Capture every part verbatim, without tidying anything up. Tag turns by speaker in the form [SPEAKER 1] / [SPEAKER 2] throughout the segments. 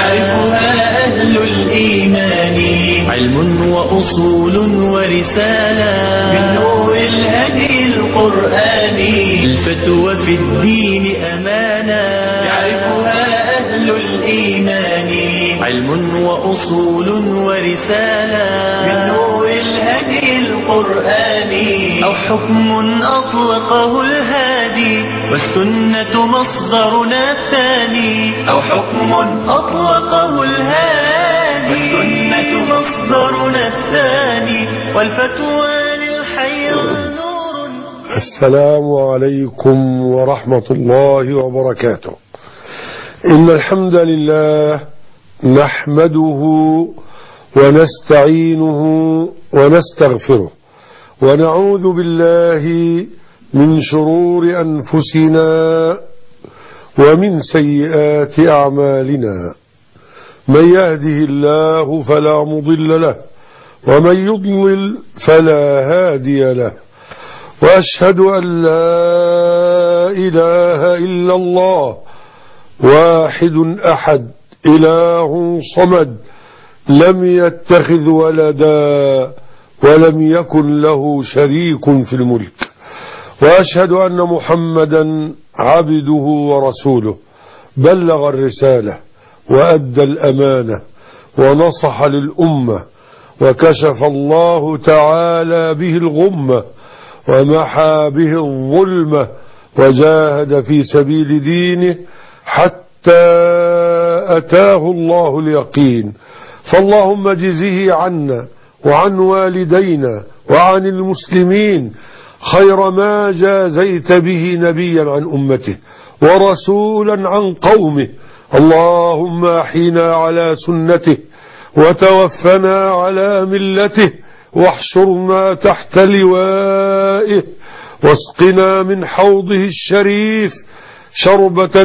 [SPEAKER 1] يعرفها أهل الإيمان، علم وأصول ورسالة من نور الهدي القرآني، الفتوى في الدين أمانة. يعرفها أهل الإيمان، علم وأصول ورسالة من نور الهدي القرآني، أو حكم أطلقه الهادي والسنة مصدرنا الثاني، أو حكم أطلقه الهادي والسنة مصدرنا الثاني، والفتوى للحي نور.
[SPEAKER 2] السلام عليكم ورحمة الله وبركاته. إن الحمد لله نحمده ونستعينه ونستغفره، ونعوذ بالله من شرور أنفسنا ومن سيئات أعمالنا. من يهده الله فلا مضل له، ومن يضلل فلا هادي له، وأشهد أن لا إله إلا الله واحد أحد إله صمد، لم يتخذ ولدا ولم يكن له شريك في الملك، وأشهد أن محمدا عبده ورسوله، بلغ الرسالة وأدى الأمانة ونصح للأمة، وكشف الله تعالى به الغمة ومحى به الظلمة، وجاهد في سبيل دينه حتى أتاه الله اليقين. فاللهم اجزه عنا وعن والدينا وعن المسلمين خير ما جازيت به نبيا عن أمته ورسولا عن قومه. اللهم أحينا على سنته وتوفنا على ملته، واحشرنا تحت لوائه، واسقنا من حوضه الشريف شربة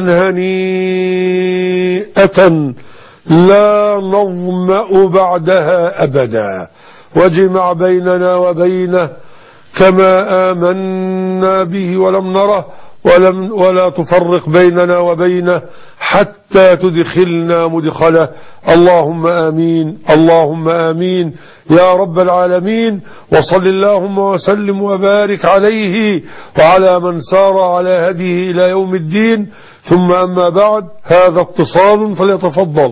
[SPEAKER 2] هنيئة لا نظمأ بعدها أبدا، واجمع بيننا وبينه كما آمنا به ولم نره، ولم ولا تفرق بيننا وبينه حتى تدخلنا مدخله. اللهم آمين، اللهم آمين يا رب العالمين. وصل اللهم وسلم وبارك عليه وعلى من سار على هديه إلى يوم الدين. ثم أما بعد، هذا اتصال فليتفضل.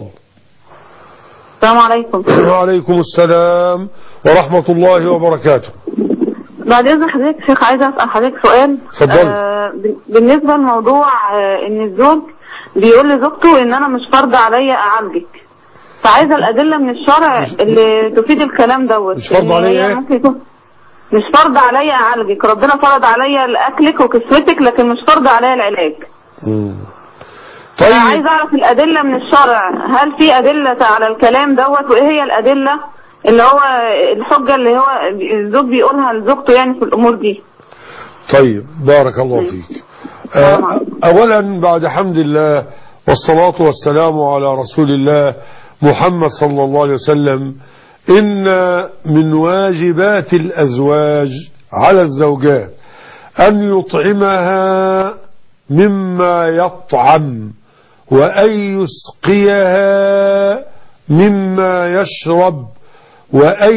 [SPEAKER 3] السلام عليكم.
[SPEAKER 2] وعليكم السلام ورحمة الله وبركاته.
[SPEAKER 3] بعد إذن حضرتك شيخ، عايزة أسأل حضرتك سؤال.
[SPEAKER 2] تفضل.
[SPEAKER 3] آه بالنسبة لموضوع آه إن الزوج بيقول لزوجته إن أنا مش فرض عليا أعالجك، فعايزة الأدلة من الشرع اللي تفيد الكلام دوت.
[SPEAKER 2] مش فرض عليا،
[SPEAKER 3] ممكن يكون مش فرض عليا أعالجك، ربنا فرض عليا أكلك وكسوتك، لكن مش فرض عليا العلاج.
[SPEAKER 2] مم. طيب،
[SPEAKER 3] عايزة أعرف الأدلة من الشرع، هل في أدلة على الكلام دوت، وإيه هي الأدلة اللي هو الحجة اللي هو الزوج بيقولها لزوجته يعني في الأمور دي؟
[SPEAKER 2] طيب، بارك الله فيك. آه أولا بعد حمد الله والصلاة والسلام على رسول الله محمد صلى الله عليه وسلم، إن من واجبات الأزواج على الزوجات أن يطعمها مما يطعم، وأن يسقيها مما يشرب، وأن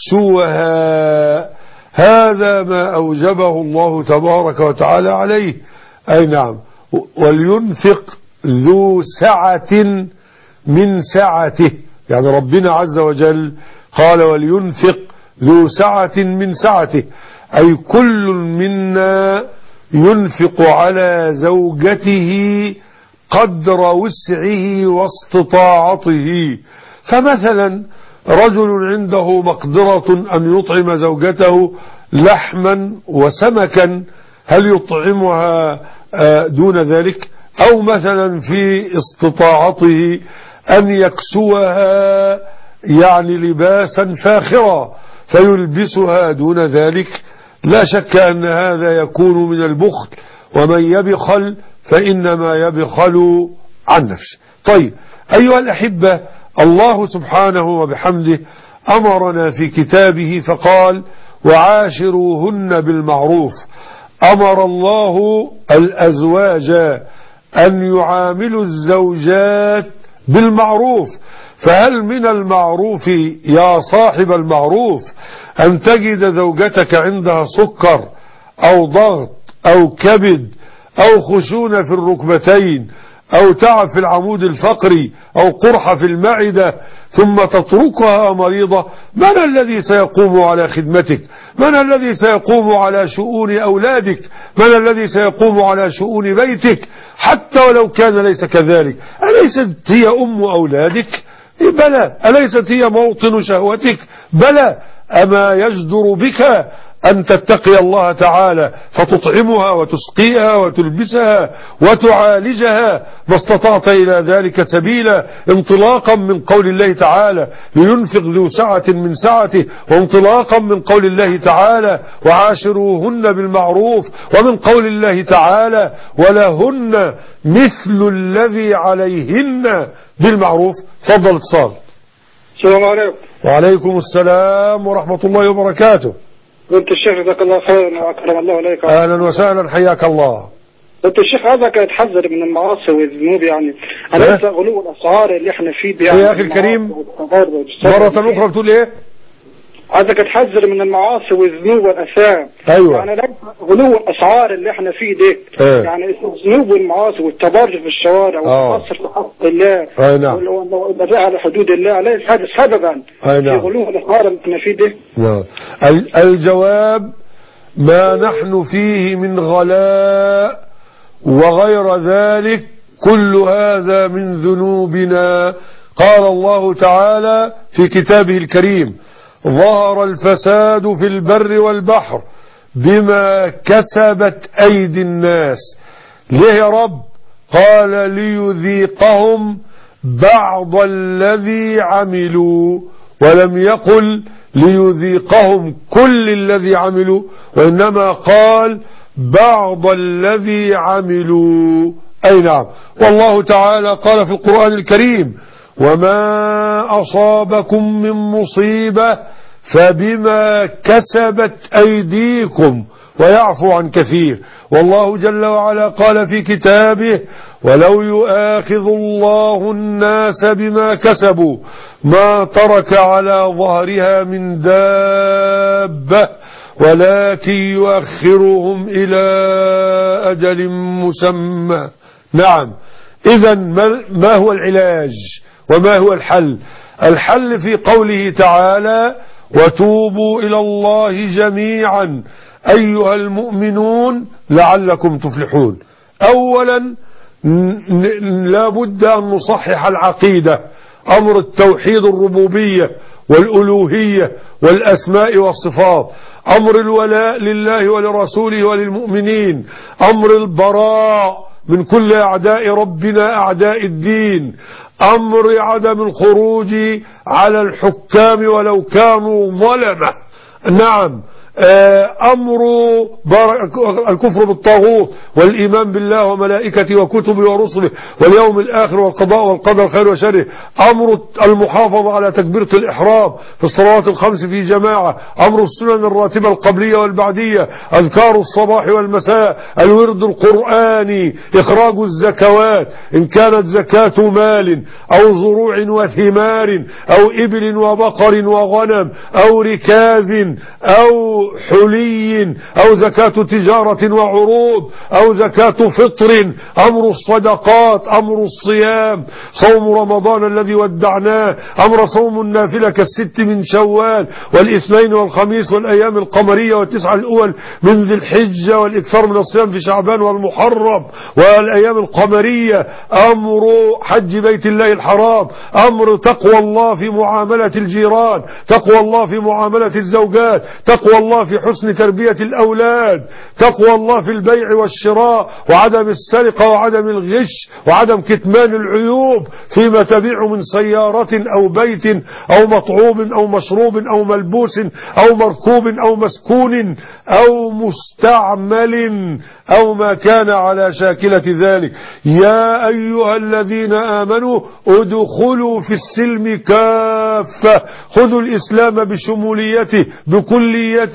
[SPEAKER 2] يكسوها. هذا ما أوجبه الله تبارك وتعالى عليه. أي نعم. ولينفق ذو سعة من سعته، يعني ربنا عز وجل قال ولينفق ذو سعة من سعته، أي كل منا ينفق على زوجته قدر وسعه واستطاعته. فمثلا رجل عنده مقدرة أن يطعم زوجته لحما وسمكا، هل يطعمها دون ذلك؟ أو مثلا في استطاعته أن يكسوها يعني لباسا فاخرا فيلبسها دون ذلك؟ لا شك أن هذا يكون من البخل، ومن يبخل فإنما يبخل عن نفسه. طيب أيها الأحبة، الله سبحانه وبحمده أمرنا في كتابه فقال وعاشروهن بالمعروف. أمر الله الأزواج أن يعاملوا الزوجات بالمعروف. فهل من المعروف يا صاحب المعروف أن تجد زوجتك عندها سكر أو ضغط أو كبد أو خشونة في الركبتين أو تعب في العمود الفقري أو قرحة في المعدة ثم تتركها مريضة؟ من الذي سيقوم على خدمتك؟ من الذي سيقوم على شؤون أولادك؟ من الذي سيقوم على شؤون بيتك؟ حتى ولو كان ليس كذلك، أليست هي أم أولادك؟ بلى. أليست هي موطن شهوتك؟ بلى. أما يجدر بك أن تتقي الله تعالى فتطعمها وتسقيها وتلبسها وتعالجها ما استطعت إلى ذلك سبيلا، انطلاقا من قول الله تعالى لينفق ذو سعة من سعته، وانطلاقا من قول الله تعالى وعاشروهن بالمعروف، ومن قول الله تعالى ولهن مثل الذي عليهن بالمعروف. تفضل اتصال.
[SPEAKER 4] السلام عليكم.
[SPEAKER 2] وعليكم السلام ورحمة الله وبركاته.
[SPEAKER 4] قلت الشيخ جزاك الله خيرا وأكرم الله عليك.
[SPEAKER 2] أهلا وسهلا، حياك الله.
[SPEAKER 4] قلت الشيخ عايزك تحذر من المعاصي والذنوب، يعني أليس غلو الأسعار اللي احنا فيه يعني
[SPEAKER 2] يا أخي الكريم مرة أخرى بتقول إيه؟
[SPEAKER 4] عايزك تحذر من المعاصي والذنوب والأثام.
[SPEAKER 2] أيوة.
[SPEAKER 4] يعني غلو الأسعار اللي احنا فيه ده
[SPEAKER 2] أه.
[SPEAKER 4] يعني الذنوب والمعاصي والتبرج في الشوارع والقصر في حق الله.
[SPEAKER 2] أي نعم.
[SPEAKER 4] والبغي على حدود الله، أليس هذا سببا في غلو الأسعار اللي احنا فيه ده؟
[SPEAKER 2] نعم. الجواب ما نحن فيه من غلاء وغير ذلك كل هذا من ذنوبنا. قال الله تعالى في كتابه الكريم ظهر الفساد في البر والبحر بما كسبت أيدي الناس. ليه يا رب؟ قال ليذيقهم بعض الذي عملوا، ولم يقل ليذيقهم كل الذي عملوا، وإنما قال بعض الذي عملوا. أي نعم. والله تعالى قال في القرآن الكريم وما أصابكم من مصيبة فبما كسبت أيديكم ويعفو عن كثير. والله جل وعلا قال في كتابه ولو يؤاخذ الله الناس بما كسبوا ما ترك على ظهرها من دابة ولكن يؤخرهم إلى أجل مسمى. نعم. إذن ما هو العلاج وما هو الحل؟ الحل في قوله تعالى وتوبوا إلى الله جميعا أيها المؤمنون لعلكم تفلحون. أولا لا بد أن نصحح العقيدة، أمر التوحيد الربوبية والألوهية والأسماء والصفات، أمر الولاء لله ولرسوله وللمؤمنين، أمر البراء من كل أعداء ربنا أعداء الدين، أمر عدم الخروج على الحكام ولو كانوا ظلمة. نعم. أمر الكفر بالطاغوت والإيمان بالله وملائكته وكتبه ورسله واليوم الآخر والقضاء والقدر خير وشره، أمر المحافظة على تكبيرة الإحرام في الصلوات الخمس في جماعة، أمر السنن الراتبة القبلية والبعدية، أذكار الصباح والمساء، الورد القرآني، إخراج الزكوات إن كانت زكاة مال أو زروع وثمار أو إبل وبقر وغنم أو ركاز أو حلي أو زكاة تجارة وعروض أو زكاة فطر، أمر الصدقات، أمر الصيام، صوم رمضان الذي ودعناه، أمر صوم النافلة كالست من شوال والاثنين والخميس والأيام القمرية والتسعة الأول من ذي الحجة والإكثار من الصيام في شعبان والمحرم والأيام القمرية، أمر حج بيت الله الحرام، أمر تقوى الله في معاملة الجيران، تقوى الله في معاملة الزوجات، تقوى الله في حسن تربية الأولاد، تقوى الله في البيع والشراء وعدم السرقة وعدم الغش وعدم كتمان العيوب فيما تبيع من سيارة أو بيت أو مطعوم أو مشروب أو ملبوس أو مركوب أو مسكون أو مستعمل أو ما كان على شاكلة ذلك. يا أيها الذين آمنوا ادخلوا في السلم كافة، خذوا الإسلام بشموليته بكليته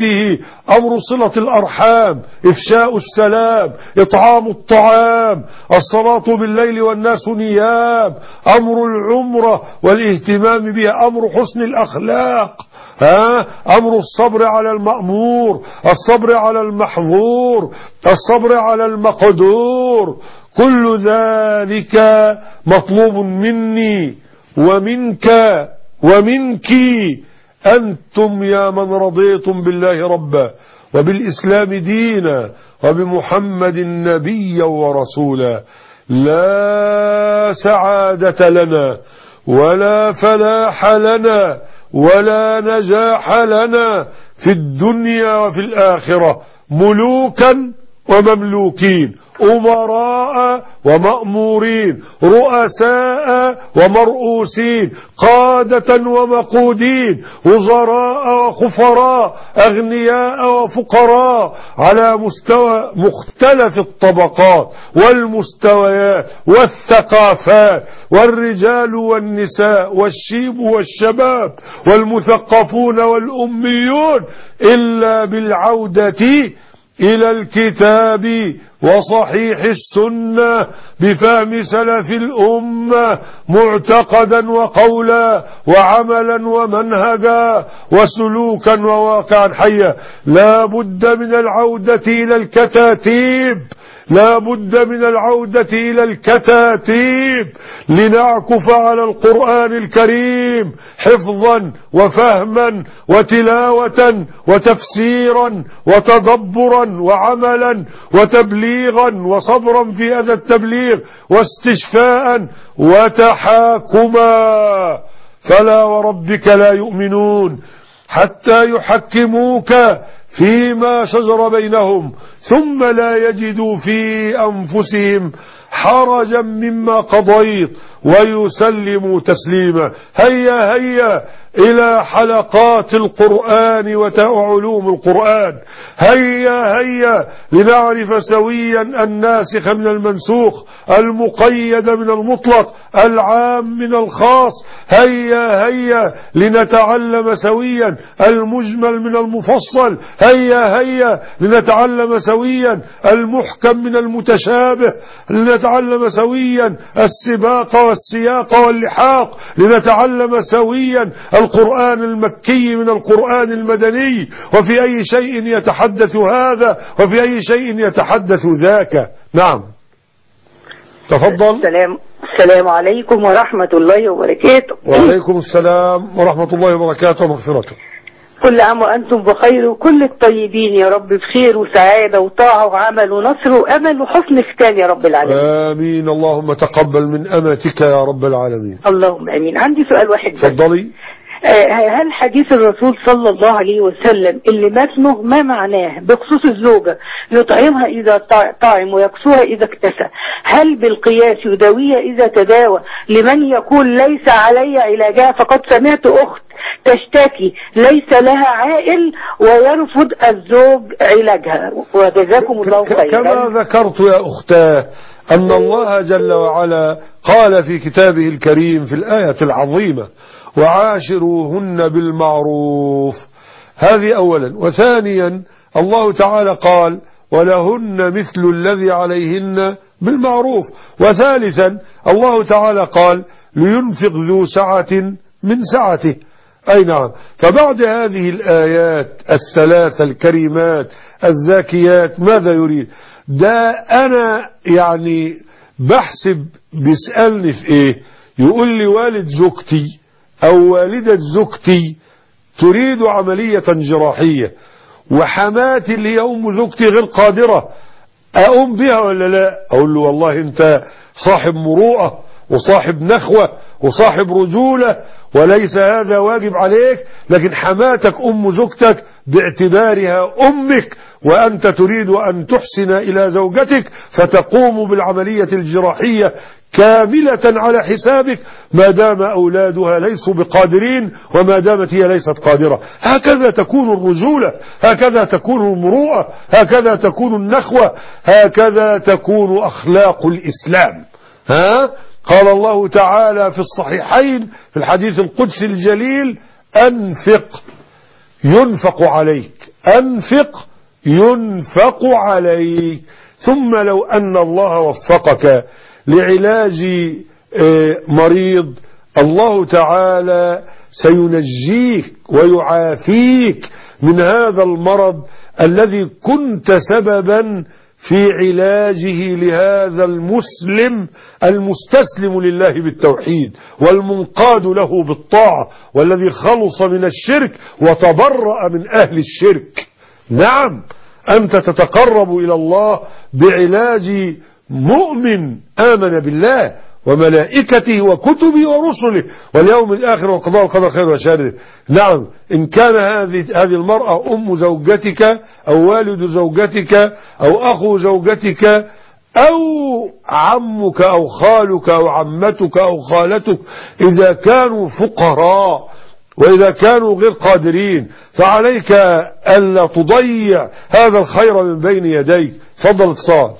[SPEAKER 2] بيته، أمر صلة الأرحام، إفشاء السلام، إطعام الطعام، الصلاة بالليل والناس نيام، أمر العمرة والاهتمام بها، أمر حسن الأخلاق، ها أمر الصبر على المأمور، الصبر على المحظور، الصبر على المقدور. كل ذلك مطلوب مني ومنك ومنك أنتم يا من رضيتم بالله ربا وبالإسلام دينا وبمحمد نبيا ورسولا. لا سعادة لنا ولا فلاح لنا ولا نجاح لنا في الدنيا وفي الآخرة ملوكا ومملوكين، أمراء ومأمورين، رؤساء ومرؤوسين، قادة ومقودين، وزراء وخفراء، أغنياء وفقراء، على مستوى مختلف الطبقات والمستويات والثقافات، والرجال والنساء والشيب والشباب والمثقفون والأميون، إلا بالعودة إلى الكتاب وصحيح السنة بفهم سلف الأمة معتقدا وقولا وعملا ومنهجا وسلوكا وواقعا حيا. لا بد من العودة إلى الكتاتيب، لا بد من العودة إلى الكتاتيب لنعكف على القرآن الكريم حفظا وفهما وتلاوة وتفسيرا وتدبرا وعملا وتبليغا وصبرا في أذى التبليغ واستشفاء وتحاكما. فلا وربك لا يؤمنون حتى يحكموك فيما شجر بينهم ثم لا يجدوا في أنفسهم حرجا مما قضيت ويسلموا تسليما. هيا هيا إلى حلقات القرآن وعلوم القرآن، هيا هيا لنعرف سويا الناسخ من المنسوخ، المقيد من المطلق، العام من الخاص. هيا هيا لنتعلم سويا المجمل من المفصل، هيا هيا لنتعلم سويا المحكم من المتشابه، لنتعلم سويا السباق والسياق واللحاق، لنتعلم سويا القرآن المكي من القرآن المدني، وفي أي شيء يتحدث هذا وفي أي شيء يتحدث ذاك. نعم تفضل.
[SPEAKER 5] السلام السلام عليكم ورحمة الله وبركاته.
[SPEAKER 2] وعليكم السلام ورحمة الله وبركاته ومغفرته.
[SPEAKER 5] كل عام وأنتم بخير وكل الطيبين يا رب بخير وسعادة وطاعة وعمل ونصر وأمل وحسن ختام يا رب العالمين.
[SPEAKER 2] آمين. اللهم تقبل من أمتك يا رب العالمين.
[SPEAKER 5] اللهم آمين. عندي سؤال واحد بس.
[SPEAKER 2] تفضلي.
[SPEAKER 5] هل حديث الرسول صلى الله عليه وسلم اللي متنه ما معناه بخصوص الزوجة يطعمها إذا طعم ويكسوها إذا اكتسى، هل بالقياس يداويها إذا تداوى لمن يقول ليس علي علاجها؟ فقد سمعت أخت تشتكي ليس لها عائل ويرفض الزوج علاجها. وجزاكم الله خيرا.
[SPEAKER 2] كما ذكرت يا أختاه أن الله جل وعلا قال في كتابه الكريم في الآية العظيمة وعاشروهن بالمعروف. هذه أولا. وثانيا الله تعالى قال ولهن مثل الذي عليهن بالمعروف. وثالثا الله تعالى قال لينفق ذو سعة من سعته. أي نعم. فبعد هذه الآيات الثلاثة الكريمات الزاكيات ماذا يريد؟ ده أنا يعني بحسب بيسألني في إيه، يقول لي والد زوجتي أو والدة زوجتي تريد عملية جراحية وحماتي اللي هي أم زوجتي غير قادرة، أقوم بها ولا لا؟ أقول له والله أنت صاحب مروءة وصاحب نخوة وصاحب رجولة وليس هذا واجب عليك، لكن حماتك أم زوجتك باعتبارها أمك وأنت تريد أن تحسن إلى زوجتك فتقوم بالعملية الجراحية كاملة على حسابك ما دام أولادها ليسوا بقادرين وما دامت هي ليست قادرة. هكذا تكون الرجولة، هكذا تكون المروءة، هكذا تكون النخوة، هكذا تكون أخلاق الإسلام. ها؟ قال الله تعالى في الصحيحين في الحديث القدسي الجليل أنفق ينفق عليك. أنفق ينفق عليك. ثم لو أن الله وفقك لعلاج مريض، الله تعالى سينجيك ويعافيك من هذا المرض الذي كنت سببا في علاجه لهذا المسلم المستسلم لله بالتوحيد والمنقاد له بالطاعة والذي خلص من الشرك وتبرأ من أهل الشرك. نعم، أنت تتقرب إلى الله بعلاج مؤمن آمن بالله وملائكته وكتبه ورسله واليوم الآخر والقضاء والقدر خير وشر. نعم، إن كان هذه هذه المرأة أم زوجتك أو والد زوجتك أو أخو زوجتك أو عمك أو خالك أو عمتك أو خالتك، إذا كانوا فقراء وإذا كانوا غير قادرين فعليك ألا تضيع هذا الخير من بين يديك. تفضل اتصال.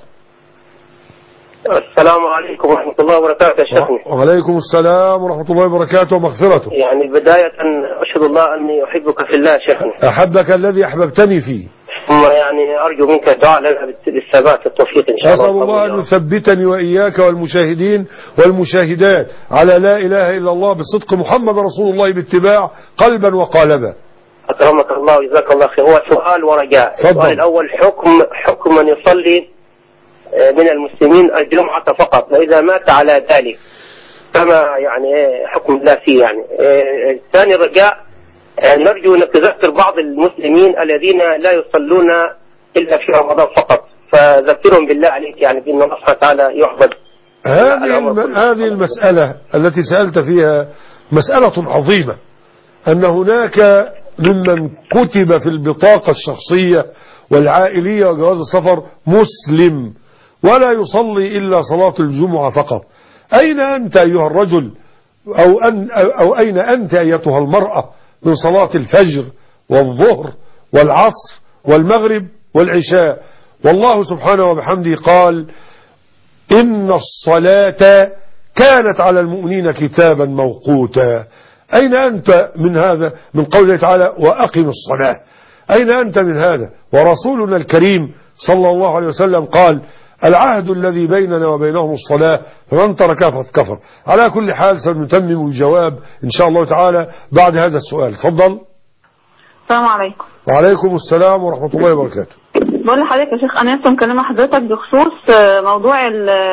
[SPEAKER 6] السلام عليكم ورحمة الله وبركاته يا شيخنا.
[SPEAKER 2] وعليكم السلام ورحمة الله وبركاته ومغفرته.
[SPEAKER 6] يعني بداية أشهد الله أني أحبك في الله شيخنا.
[SPEAKER 2] أحبك الذي أحببتني فيه.
[SPEAKER 6] ثم يعني أرجو منك الدعاء لنا بالثبات والتوفيق إن شاء الله.
[SPEAKER 2] أسأل الله أن يثبتني وإياك والمشاهدين والمشاهدات على لا إله إلا الله بصدق محمد رسول الله باتباع قلبا وقالبا.
[SPEAKER 6] أكرمك الله وجزاك الله خير. هو سؤال ورجاء. السؤال الأول، حكم حكم من يصلي من المسلمين الجمعة فقط وإذا مات على ذلك كما يعني حكم الله فيه. يعني الثاني الرجاء، نرجو أنك تذكر بعض المسلمين الذين لا يصلون إلا في رمضان فقط، فذكرهم بالله عليك يعني بأن الله سبحانه وتعالى يعبد.
[SPEAKER 2] هذه الم... هذه المسألة التي سألت فيها مسألة عظيمة، أن هناك ممن كتب في البطاقة الشخصية والعائلية وجواز السفر مسلم ولا يصلي إلا صلاة الجمعة فقط. أين أنت أيها الرجل أو, أن أو أين أنت أيتها المرأة من صلاة الفجر والظهر والعصر والمغرب والعشاء؟ والله سبحانه وبحمده قال إن الصلاة كانت على المؤمنين كتابا موقوتا. أين أنت من هذا؟ من قوله تعالى وأقم الصلاة. أين أنت من هذا؟ ورسولنا الكريم صلى الله عليه وسلم قال العهد الذي بيننا وبينهم الصلاة فمن تركها فقد كفر. على كل حال سنتمم الجواب إن شاء الله تعالى بعد هذا السؤال. تفضل.
[SPEAKER 3] السلام عليكم.
[SPEAKER 2] وعليكم السلام ورحمة الله وبركاته.
[SPEAKER 3] بقول لحضرتك يا شيخ، أنا لسه مكلمة حضرتك بخصوص موضوع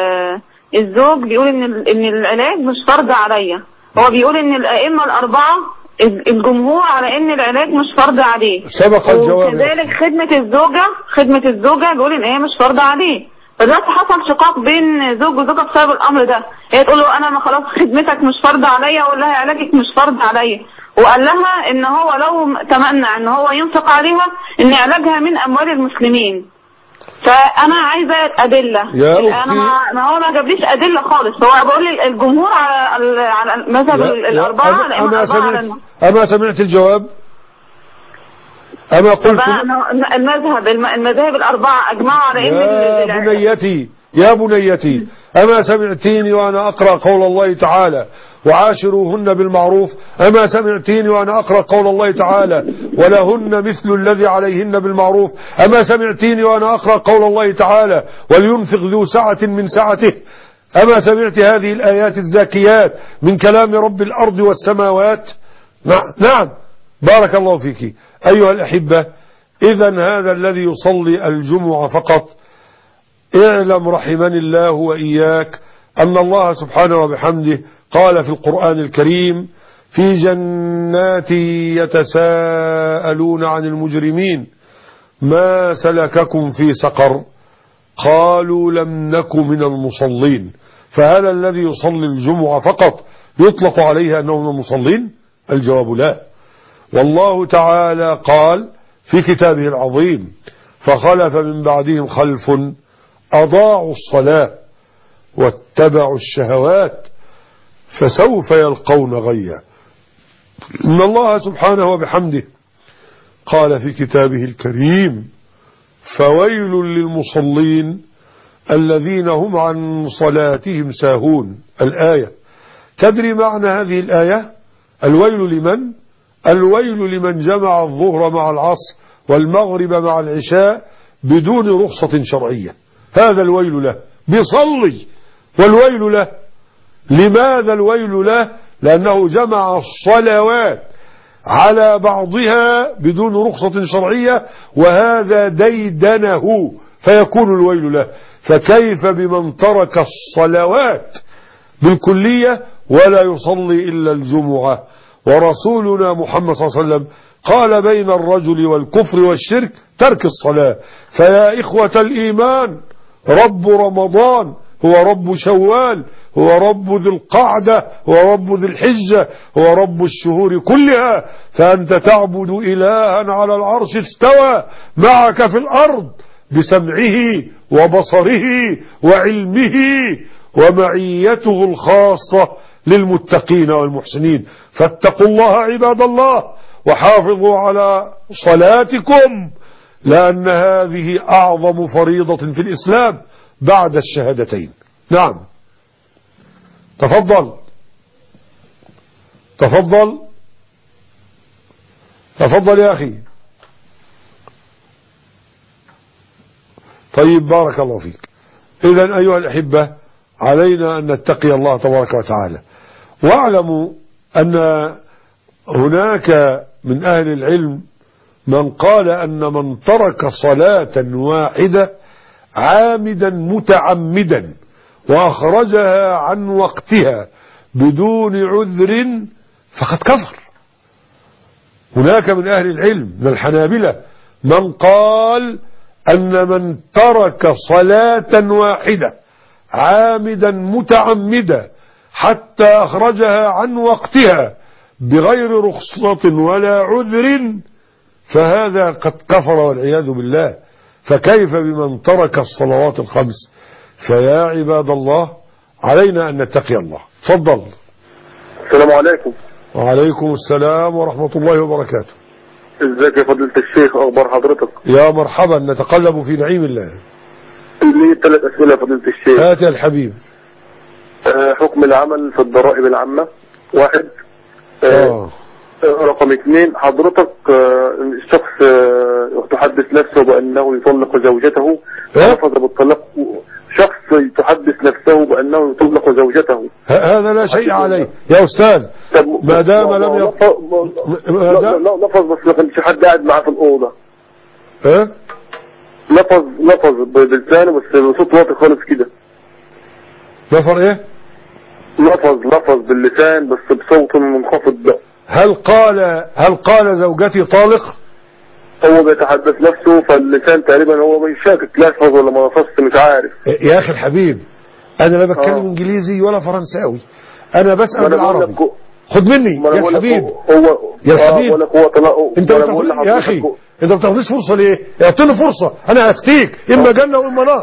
[SPEAKER 3] الزوج بيقول إن إن العلاج مش فرض عليا. هو بيقول إن الأئمة الأربعة الجمهور على إن العلاج مش فرض عليه.
[SPEAKER 2] سبق الجواب.
[SPEAKER 3] وكذلك خدمة الزوجة خدمة الزوجة بيقول إن هي مش فرض عليه. فدلوقتي حصل شقاق بين زوج وزوجة بسبب الأمر ده. هي تقول له أنا ما خلاص خدمتك مش فرض عليا، ولا هي علاجك مش فرض عليا. وقال لها إن هو لو تمنى إن هو ينفق عليها إن علاجها من أموال المسلمين. فأنا عايزة أدلة. أنا ما, ما هو ما جابليش أدلة خالص. هو بقول لي الجمهور على على مذهب الأربعة.
[SPEAKER 2] أما سمعت أما سمعت الجواب؟ أما قلت
[SPEAKER 3] المذهب المذاهب الأربعة أجمعوا على إن
[SPEAKER 2] يا بنيتي يا بنيتي أما سمعتيني وأنا أقرأ قول الله تعالى وعاشروهن بالمعروف؟ أما سمعتيني وأنا أقرأ قول الله تعالى ولهن مثل الذي عليهن بالمعروف؟ أما سمعتيني وأنا أقرأ قول الله تعالى ولينفق ذو سعة من سعته؟ أما سمعت هذه الآيات الزاكيات من كلام رب الأرض والسماوات؟ نعم، بارك الله فيك أيها الأحبة. إذن هذا الذي يصلي الجمعة فقط اعلم رحمني الله وإياك أن الله سبحانه وبحمده قال في القرآن الكريم في جنات يتساءلون عن المجرمين ما سلككم في سقر قالوا لم نك من المصلين. فهل الذي يصلي الجمعة فقط يطلق عليه أنه من المصلين؟ الجواب لا. والله تعالى قال في كتابه العظيم فخلف من بعدهم خلف أضاعوا الصلاة واتبعوا الشهوات فسوف يلقون غيا. إن الله سبحانه وبحمده قال في كتابه الكريم فويل للمصلين الذين هم عن صلاتهم ساهون. الآية. تدري معنى هذه الآية؟ الويل لمن؟ الويل لمن جمع الظهر مع العصر والمغرب مع العشاء بدون رخصة شرعية، هذا الويل له. بيصلي والويل له. لماذا الويل له؟ لأنه جمع الصلوات على بعضها بدون رخصة شرعية، وهذا ديدنه فيكون الويل له. فكيف بمن ترك الصلوات بالكلية ولا يصلي إلا الجمعة؟ ورسولنا محمد صلى الله عليه وسلم قال بين الرجل والكفر والشرك ترك الصلاة. فيا إخوة الإيمان، رب رمضان هو رب شوال، هو رب ذي القعدة، هو رب ذي الحجة، هو رب الشهور كلها. فأنت تعبد إلها على العرش استوى معك في الأرض بسمعه وبصره وعلمه، ومعيته الخاصة للمتقين والمحسنين. فاتقوا الله عباد الله وحافظوا على صلاتكم، لأن هذه أعظم فريضة في الإسلام بعد الشهادتين. نعم، تفضل تفضل تفضل يا أخي. طيب، بارك الله فيك. إذن أيها الأحبة، علينا أن نتقي الله تبارك وتعالى. واعلموا أن هناك من أهل العلم من قال أن من ترك صلاة واحدة عامدا متعمدا وأخرجها عن وقتها بدون عذر فقد كفر. هناك من أهل العلم من الحنابلة من قال أن من ترك صلاة واحدة عامدا متعمدا حتى أخرجها عن وقتها بغير رخصة ولا عذر فهذا قد كفر والعياذ بالله. فكيف بمن ترك الصلوات الخمس؟ فيا عباد الله علينا أن نتقي الله. تفضل.
[SPEAKER 7] السلام عليكم.
[SPEAKER 2] وعليكم السلام ورحمة الله وبركاته.
[SPEAKER 7] ازيك يا فضيلة الشيخ، اخبار حضرتك؟
[SPEAKER 2] يا مرحبا، نتقلب في نعيم الله.
[SPEAKER 7] لي ثلاث اسئله يا فضيلة الشيخ.
[SPEAKER 2] هات يا الحبيب.
[SPEAKER 7] آه حكم العمل في الضرائب العامة واحد. آه
[SPEAKER 2] آه.
[SPEAKER 7] رقم اثنين، حضرتك آه الشخص آه تحدث نفسه بأنه يطلق زوجته ولفظ بالطلاق. شخص تحدث نفسه بأنه يطلق زوجته،
[SPEAKER 2] هذا لا شيء عليه يا أستاذ، ما دام لم يطلق.
[SPEAKER 7] لفظ بس ما كانش حد قاعد معاه في الأوضة.
[SPEAKER 2] ها؟
[SPEAKER 7] لفظ لفظ بلسانه بس بصوت واطي خالص كده.
[SPEAKER 2] لفظ ايه؟
[SPEAKER 7] لفظ لفظ باللسان بس بصوت منخفض بقى.
[SPEAKER 2] هل قال هل قال زوجتي طالق؟
[SPEAKER 7] هو بيتحدث نفسه فاللسان تقريبا هو مش شاكك لفظ ولا ما لفظش مش عارف.
[SPEAKER 2] يا اخي الحبيب، انا لا بتكلم آه. انجليزي ولا فرنساوي، انا بسأل بالعربي. خد مني يا الحبيب.
[SPEAKER 7] هو
[SPEAKER 2] يا الحبيب
[SPEAKER 7] هو
[SPEAKER 2] انت بتاخد يا اخي، انت بتاخدش فرصه ليه؟ اعطيني فرصه، انا هفتيك اما جنه واما نار.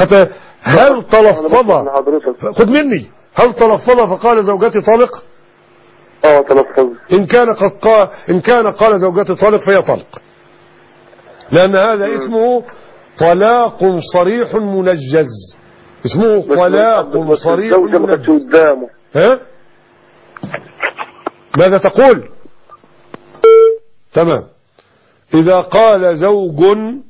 [SPEAKER 2] هل تلفظ؟ خد مني. هل تلفظ فقال زوجتي طالق؟
[SPEAKER 7] اه تلفظ.
[SPEAKER 2] ان كان قد قال ان كان قال زوجتي طالق فهي طلق، لان هذا م. اسمه طلاق صريح منجز. اسمه طلاق صريح منجز. ها؟ ماذا تقول؟ تمام. إذا قال زوج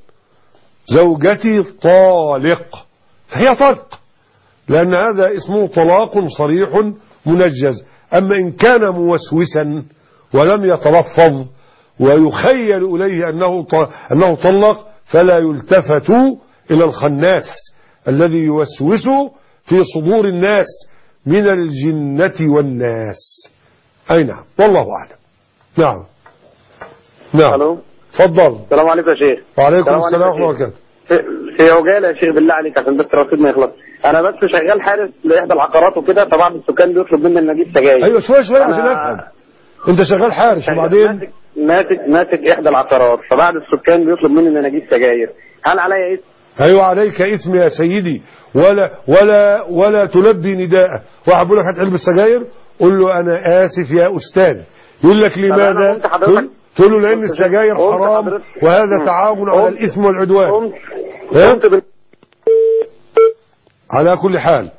[SPEAKER 2] زوجتي طالق فهي طلق، لأن هذا اسمه طلاق صريح منجز. أما إن كان موسوسا ولم يتلفظ ويخيل إليه أنه أنه طلق فلا يلتفت إلى الخناس الذي يوسوس في صدور الناس من الجنة والناس. أي نعم، والله أعلم. نعم نعم.
[SPEAKER 7] الو،
[SPEAKER 2] تفضل.
[SPEAKER 7] السلام عليكم يا شيخ.
[SPEAKER 2] وعليكم السلام ورحمة الله وبركاته.
[SPEAKER 7] في عجالة يا شيخ بالله عليك عشان بس الرصيد ما يخلص. انا بس شغال حارس لاحدى العقارات وكده، فبعض السكان بيطلب مني ان اجيب سجاير.
[SPEAKER 2] ايوه شويه شويه عشان افهم. انت شغال حارس وبعدين
[SPEAKER 7] ماسك ماسك ماسك احدى العقارات، فبعض السكان بيطلب مني ان انا اجيب سجاير. هل عليا اسم؟
[SPEAKER 2] ايوه عليك اسم يا سيدي، ولا ولا ولا تلبي نداءه. واحد بيقول لك هات علبه سجاير، قول له انا اسف يا استاذ. يقول لك لماذا؟ تقول له لان السجاير حرام وهذا تعاون على الاثم والعدوان. قمت قمت على كل حال،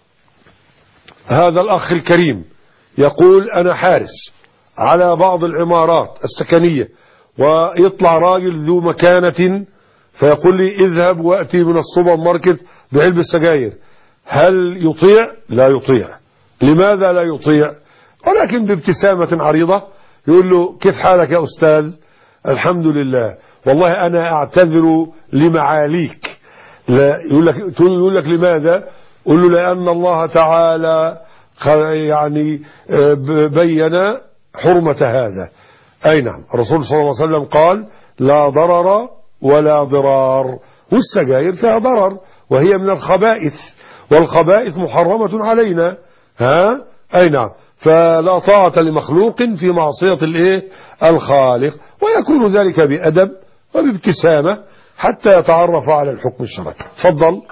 [SPEAKER 2] هذا الأخ الكريم يقول أنا حارس على بعض العمارات السكنية، ويطلع راجل ذو مكانة فيقول لي اذهب وأتي من السوبر ماركت بعلبة سجاير، هل يطيع؟ لا يطيع. لماذا لا يطيع؟ ولكن بابتسامة عريضة يقول له كيف حالك يا أستاذ؟ الحمد لله، والله أنا أعتذر لمعاليك. لا يقول لك يقول لك لماذا؟ قل له لأن الله تعالى يعني بين حرمة هذا. أي نعم، الرسول صلى الله عليه وسلم قال لا ضرر ولا ضرار، والسجاير فيها ضرر وهي من الخبائث، والخبائث محرمة علينا. ها؟ أي نعم، فلا طاعة لمخلوق في معصية الايه الخالق، ويكون ذلك بأدب وبابتسامة حتى يتعرف على الحكم الشرعي. تفضل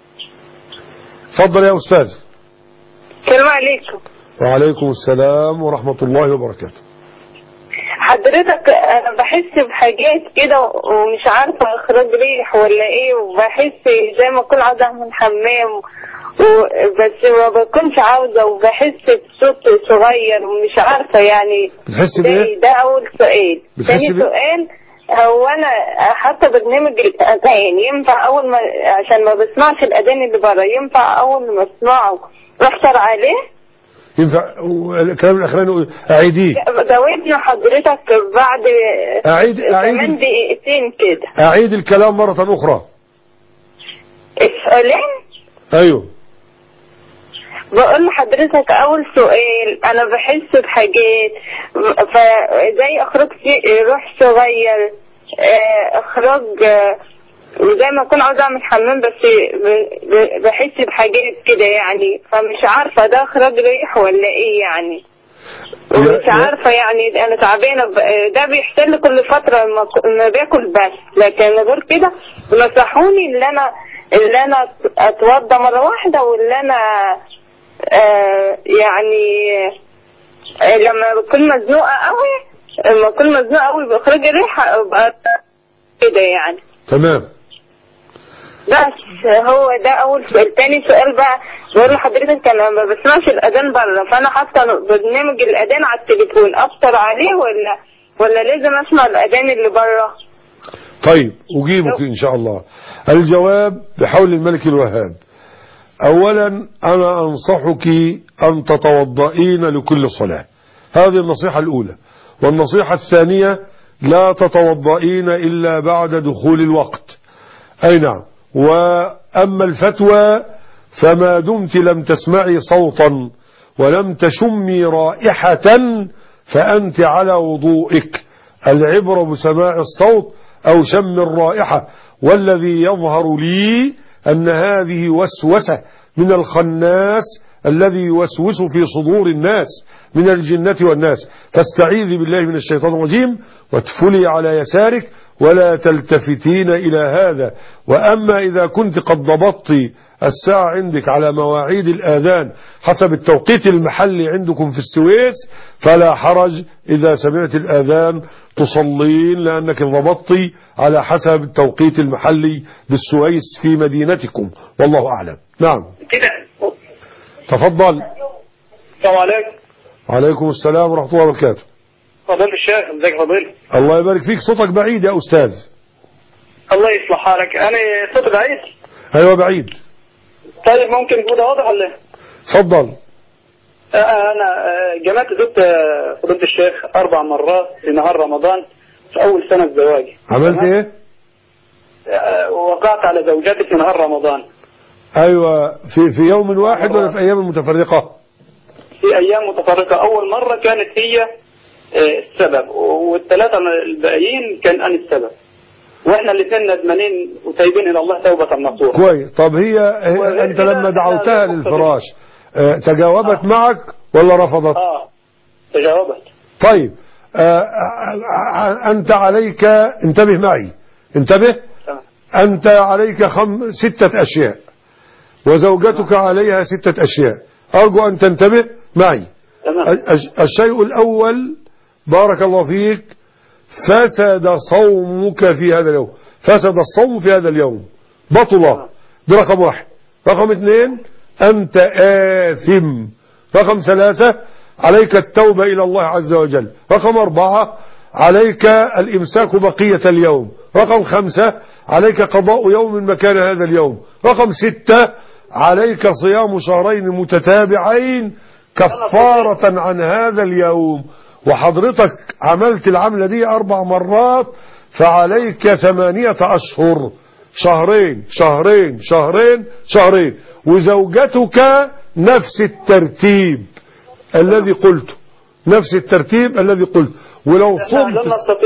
[SPEAKER 2] تفضل يا أستاذ.
[SPEAKER 3] السلام عليكم.
[SPEAKER 2] وعليكم السلام ورحمة الله وبركاته.
[SPEAKER 3] حضرتك انا بحس بحاجات كده ومش عارفه اخراج ريح ولا ايه، وبحس زي ما اكون عاوزه اعمل حمام بس ما بكونش عاوزه، وبحس بصوت صغير ومش عارفه يعني.
[SPEAKER 2] بتحس بايه؟
[SPEAKER 3] ده اول سؤال. ثاني سؤال، هو انا حتى برنامج الاذان ينفع اول ما عشان ما بسمعش الاذان اللي بره، ينفع اول ما اسمعه اختار عليه؟
[SPEAKER 2] ينفع الكلام الاخراني اعيديه؟
[SPEAKER 3] جاوبنا حضرتك بعد
[SPEAKER 2] اعيد اعيد
[SPEAKER 3] كمان دقيقتين كده.
[SPEAKER 2] اعيد الكلام مرة اخرى.
[SPEAKER 3] السؤالين؟
[SPEAKER 2] ايوه.
[SPEAKER 3] بقول لحضرتك اول سؤال، انا بحس بحاجات فزي اخراج روح صغير، اخراج وزي ما اكون عاوزه اعمل حمام بس بحس بحاجات كده يعني، فمش عارفه ده اخراج ريح ولا ايه يعني، ومش عارفه يعني انا تعبانه. ده بيحصل لي كل فتره لما باكل بس، لكن غير كده نصحوني ان انا ان انا اتوضى مره واحده، ولا انا آه يعني آه لما بكون مزنوقه قوي لما بكون مزنوقه قوي باخراج الريح ابقى كده يعني.
[SPEAKER 2] تمام.
[SPEAKER 3] بس هو ده اول سؤال. تاني سؤال بقى، بقول لحضرتك انا ما بسمعش الاذان بره، فانا حاطه برنامج الاذان على التليفون، افطر عليه ولا ولا لازم اسمع الاذان اللي بره؟
[SPEAKER 2] طيب اجيبك ان شاء الله. الجواب بحول الملك الوهاب. اولا انا انصحك ان تتوضئين لكل صلاة، هذه النصيحة الاولى. والنصيحة الثانية لا تتوضئين الا بعد دخول الوقت. اي نعم. واما الفتوى فما دمت لم تسمعي صوتا ولم تشمي رائحة فانت على وضوئك. العبرة بسماع الصوت او شم الرائحة، والذي يظهر لي أن هذه وسوسة من الخناس الذي يوسوس في صدور الناس من الجنة والناس، فاستعيذي بالله من الشيطان الرجيم وادفلي على يسارك ولا تلتفتين إلى هذا. وأما إذا كنت قد ضبطت الساعة عندك على مواعيد الآذان حسب التوقيت المحلي عندكم في السويس فلا حرج إذا سمعت الآذان تصلين، لأنك ضبطتي على حسب التوقيت المحلي بالسويس في مدينتكم، والله أعلم. نعم تفضل.
[SPEAKER 4] السلام عليكم.
[SPEAKER 2] وعليكم السلام ورحمة الله وبركاته.
[SPEAKER 4] فضيلة الشيخ، ازيك يا فضيلة؟
[SPEAKER 2] الله يبارك فيك. صوتك بعيد يا أستاذ.
[SPEAKER 4] الله يصلح حالك. أنا صوتي بعيد؟
[SPEAKER 2] أيوة بعيد.
[SPEAKER 4] طيب ممكن يكون واضح ولا ايه؟
[SPEAKER 2] اتفضل.
[SPEAKER 4] انا جمعت زوجت فضيلة الشيخ اربع مرات في نهار رمضان في اول سنة زواجي.
[SPEAKER 2] عملت ايه؟
[SPEAKER 4] وقعت على زوجاتي في نهار رمضان.
[SPEAKER 2] ايوه في في يوم واحد ولا في ايام متفرقة؟
[SPEAKER 4] في ايام متفرقة. اول مرة كانت هي السبب، والثلاثة الباقيين كان انا السبب، واحنا الاثنين ندمانين وتايبين الى الله توبة نصوحة.
[SPEAKER 2] كويس. طب هي, هي انت لما دعوتها للفراش اه تجاوبت آه. معك ولا رفضت؟
[SPEAKER 4] اه تجاوبت.
[SPEAKER 2] طيب اه اه انت عليك، انتبه معي انتبه. آه. انت عليك خم ستة اشياء وزوجتك آه. عليها ستة اشياء، ارجو ان تنتبه معي. تمام. الشيء الاول بارك الله فيك، فسد صومك في هذا اليوم، فسد الصوم في هذا اليوم بطل. ده رقم واحد. رقم اثنين أنت آثم. رقم ثلاثة عليك التوبة إلى الله عز وجل. رقم أربعة عليك الإمساك بقية اليوم. رقم خمسة عليك قضاء يوم مكان هذا اليوم. رقم ستة عليك صيام شهرين متتابعين كفارة عن هذا اليوم. وحضرتك عملت العملة دي أربع مرات فعليك ثمانية أشهر، شهرين شهرين شهرين شهرين. وزوجتك نفس الترتيب الذي قلته، نفس الترتيب الذي قلته. ولو صمت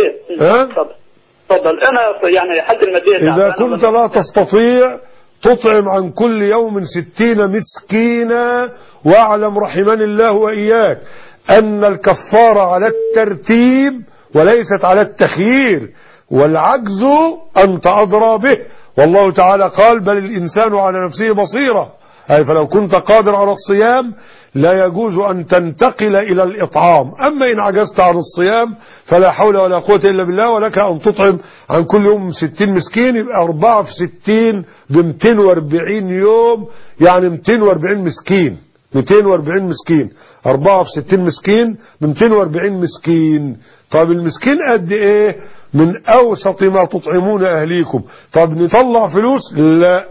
[SPEAKER 4] ها تفضل. انا يعني حد الماديه
[SPEAKER 2] اذا كنت لا تستطيع تطعم عن كل يوم ستين مسكينا. واعلم رحمني الله واياك ان الكفاره على الترتيب وليست على التخيير، والعجز انت ادرى به. والله تعالى قال بل الانسان على نفسه بصيره، أي فلو كنت قادر على الصيام لا يجوز أن تنتقل إلى الإطعام. أما إن عجزت عن الصيام فلا حول ولا قوة إلا بالله، ولك أن تطعم عن كل يوم ستين مسكين. يبقى أربعة في ستين بمتين واربعين يوم، يعني متين واربعين مسكين، متين واربعين مسكين. أربعة في ستين مسكين بمتين واربعين مسكين. طب المسكين قد إيه؟ من أوسط ما تطعمون أهليكم. طب نطلع فلوس؟ لا،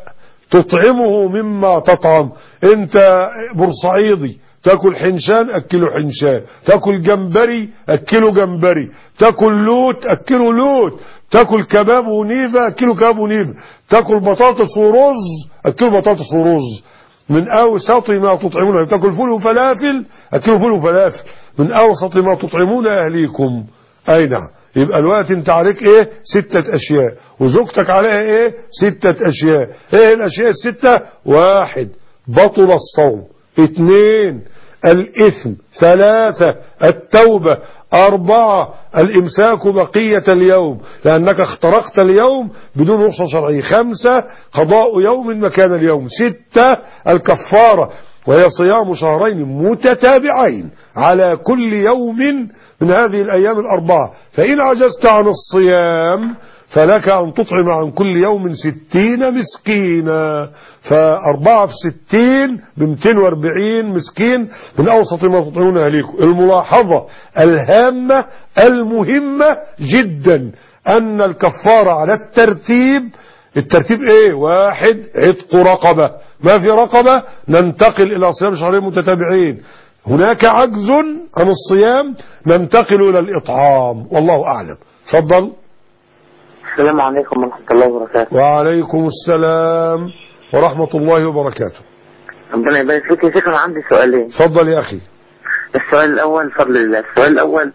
[SPEAKER 2] تطعمه مما تطعم. انت بورسعيدي تاكل حنشان اكله حنشان، تاكل جمبري اكله جمبري، تاكل لوت اكله لوت، تاكل كباب ونيفه اكله كباب ونيفه، تاكل بطاطس ورز اكله بطاطس ورز. من اوسط ما تطعمون، تاكل فول وفلافل اكله فول وفلافل. من اوسط ما تطعمون اهليكم. اي نعم. يبقى الوقت انت عليك ايه؟ ستة اشياء، وزوجتك عليها ايه؟ ستة اشياء. ايه الاشياء الستة؟ واحد بطل الصوم، اثنين الاثم، ثلاثة التوبة، اربعة الامساك بقية اليوم لانك اخترقت اليوم بدون رخصة شرعية، خمسة قضاء يوم مكان اليوم، ستة الكفارة وهي صيام شهرين متتابعين على كل يوم من هذه الأيام الأربعة. فإن عجزت عن الصيام فلك أن تطعم عن كل يوم ستين مسكينا. فأربعة في ستين بمتين واربعين مسكين من أوسط ما تطعمون أهليكم. الملاحظة الهامة المهمة جدا أن الكفارة على الترتيب. الترتيب ايه؟ واحد عتق رقبة، ما في رقبة ننتقل الى صيام شهرين متتابعين. هناك عجز عن الصيام ننتقل الى الاطعام. والله اعلم. تفضل.
[SPEAKER 8] السلام عليكم ورحمة الله وبركاته.
[SPEAKER 2] وعليكم السلام ورحمة الله وبركاته.
[SPEAKER 8] ربنا يبارك فيك يا شيخ. انا عندي سؤالين.
[SPEAKER 2] تفضل يا اخي.
[SPEAKER 8] السؤال الاول فضل الله. السؤال الاول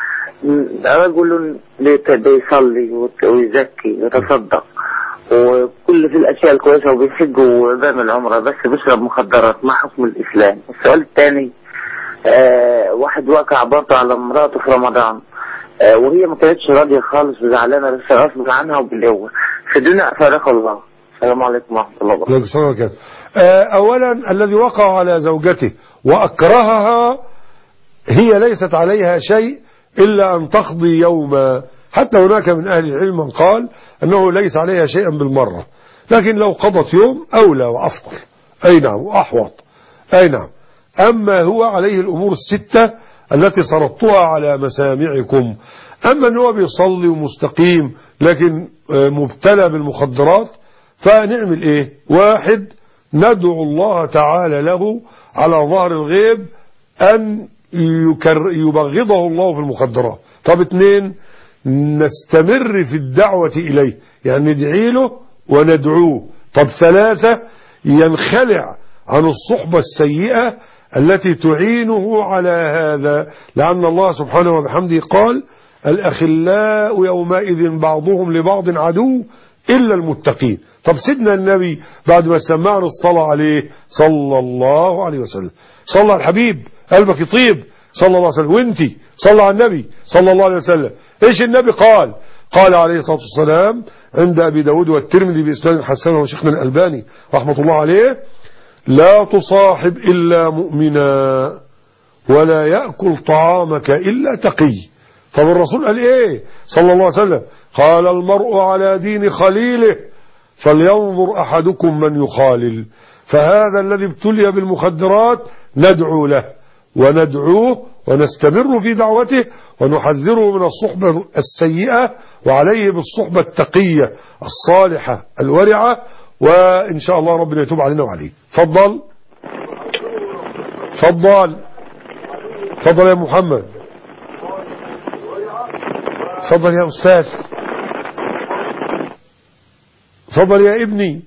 [SPEAKER 8] رجل بيصلي ويزكي ويتصدق وكل في الاشياء الكويسه وبيحج وبيعمل العمره، بس بيشرب مخدرات، ما حكم الاسلام؟ السؤال الثاني آه واحد وقع برضه على مراته في رمضان آه وهي ما كانتش راضيه خالص وزعلانه، بس غصب عنها وبالقوه. فدنا افارق الله. السلام عليكم ورحمه الله وبركاته.
[SPEAKER 2] آه اولا الذي وقع على زوجته واكرهها هي ليست عليها شيء الا ان تقضي يوما. حتى هناك من أهل العلم من قال أنه ليس عليها شيئا بالمرة، لكن لو قضت يوم أولى وأفضل. أي نعم، وأحوط. أي نعم. أما هو عليه الأمور الستة التي سردتها على مسامعكم. أما أنه بيصلي ومستقيم لكن مبتلى بالمخدرات فنعمل إيه؟ واحد ندعو الله تعالى له على ظهر الغيب أن يبغضه الله في المخدرات. طب اثنين نستمر في الدعوة إليه، يعني ندعي له وندعوه. طب ثلاثة ينخلع عن الصحبة السيئة التي تعينه على هذا، لأن الله سبحانه وبحمده قال الأخلاء يومئذ بعضهم لبعض عدو إلا المتقين. طب سيدنا النبي بعد ما سمعنا الصلاة عليه صلى الله عليه وسلم، صلى على الحبيب قلبك يطيب صلى الله عليه وسلم، وانتي صلى على النبي صلى الله عليه وسلم. ايش النبي قال؟ قال عليه الصلاة والسلام عند أبي داود والترمذي بإسناد حسن وشيخنا الألباني رحمة الله عليه: لا تصاحب إلا مؤمنا ولا يأكل طعامك إلا تقي. طب الرسول قال ايه صلى الله عليه وسلم؟ قال المرء على دين خليله فلينظر أحدكم من يخالل. فهذا الذي ابتلي بالمخدرات ندعو له وندعوه ونستمر في دعوته ونحذره من الصحبة السيئة وعليه بالصحبة التقية الصالحة الورعة، وإن شاء الله ربنا يتوب علينا وعليه. تفضل تفضل تفضل يا محمد، تفضل يا أستاذ، تفضل يا ابني.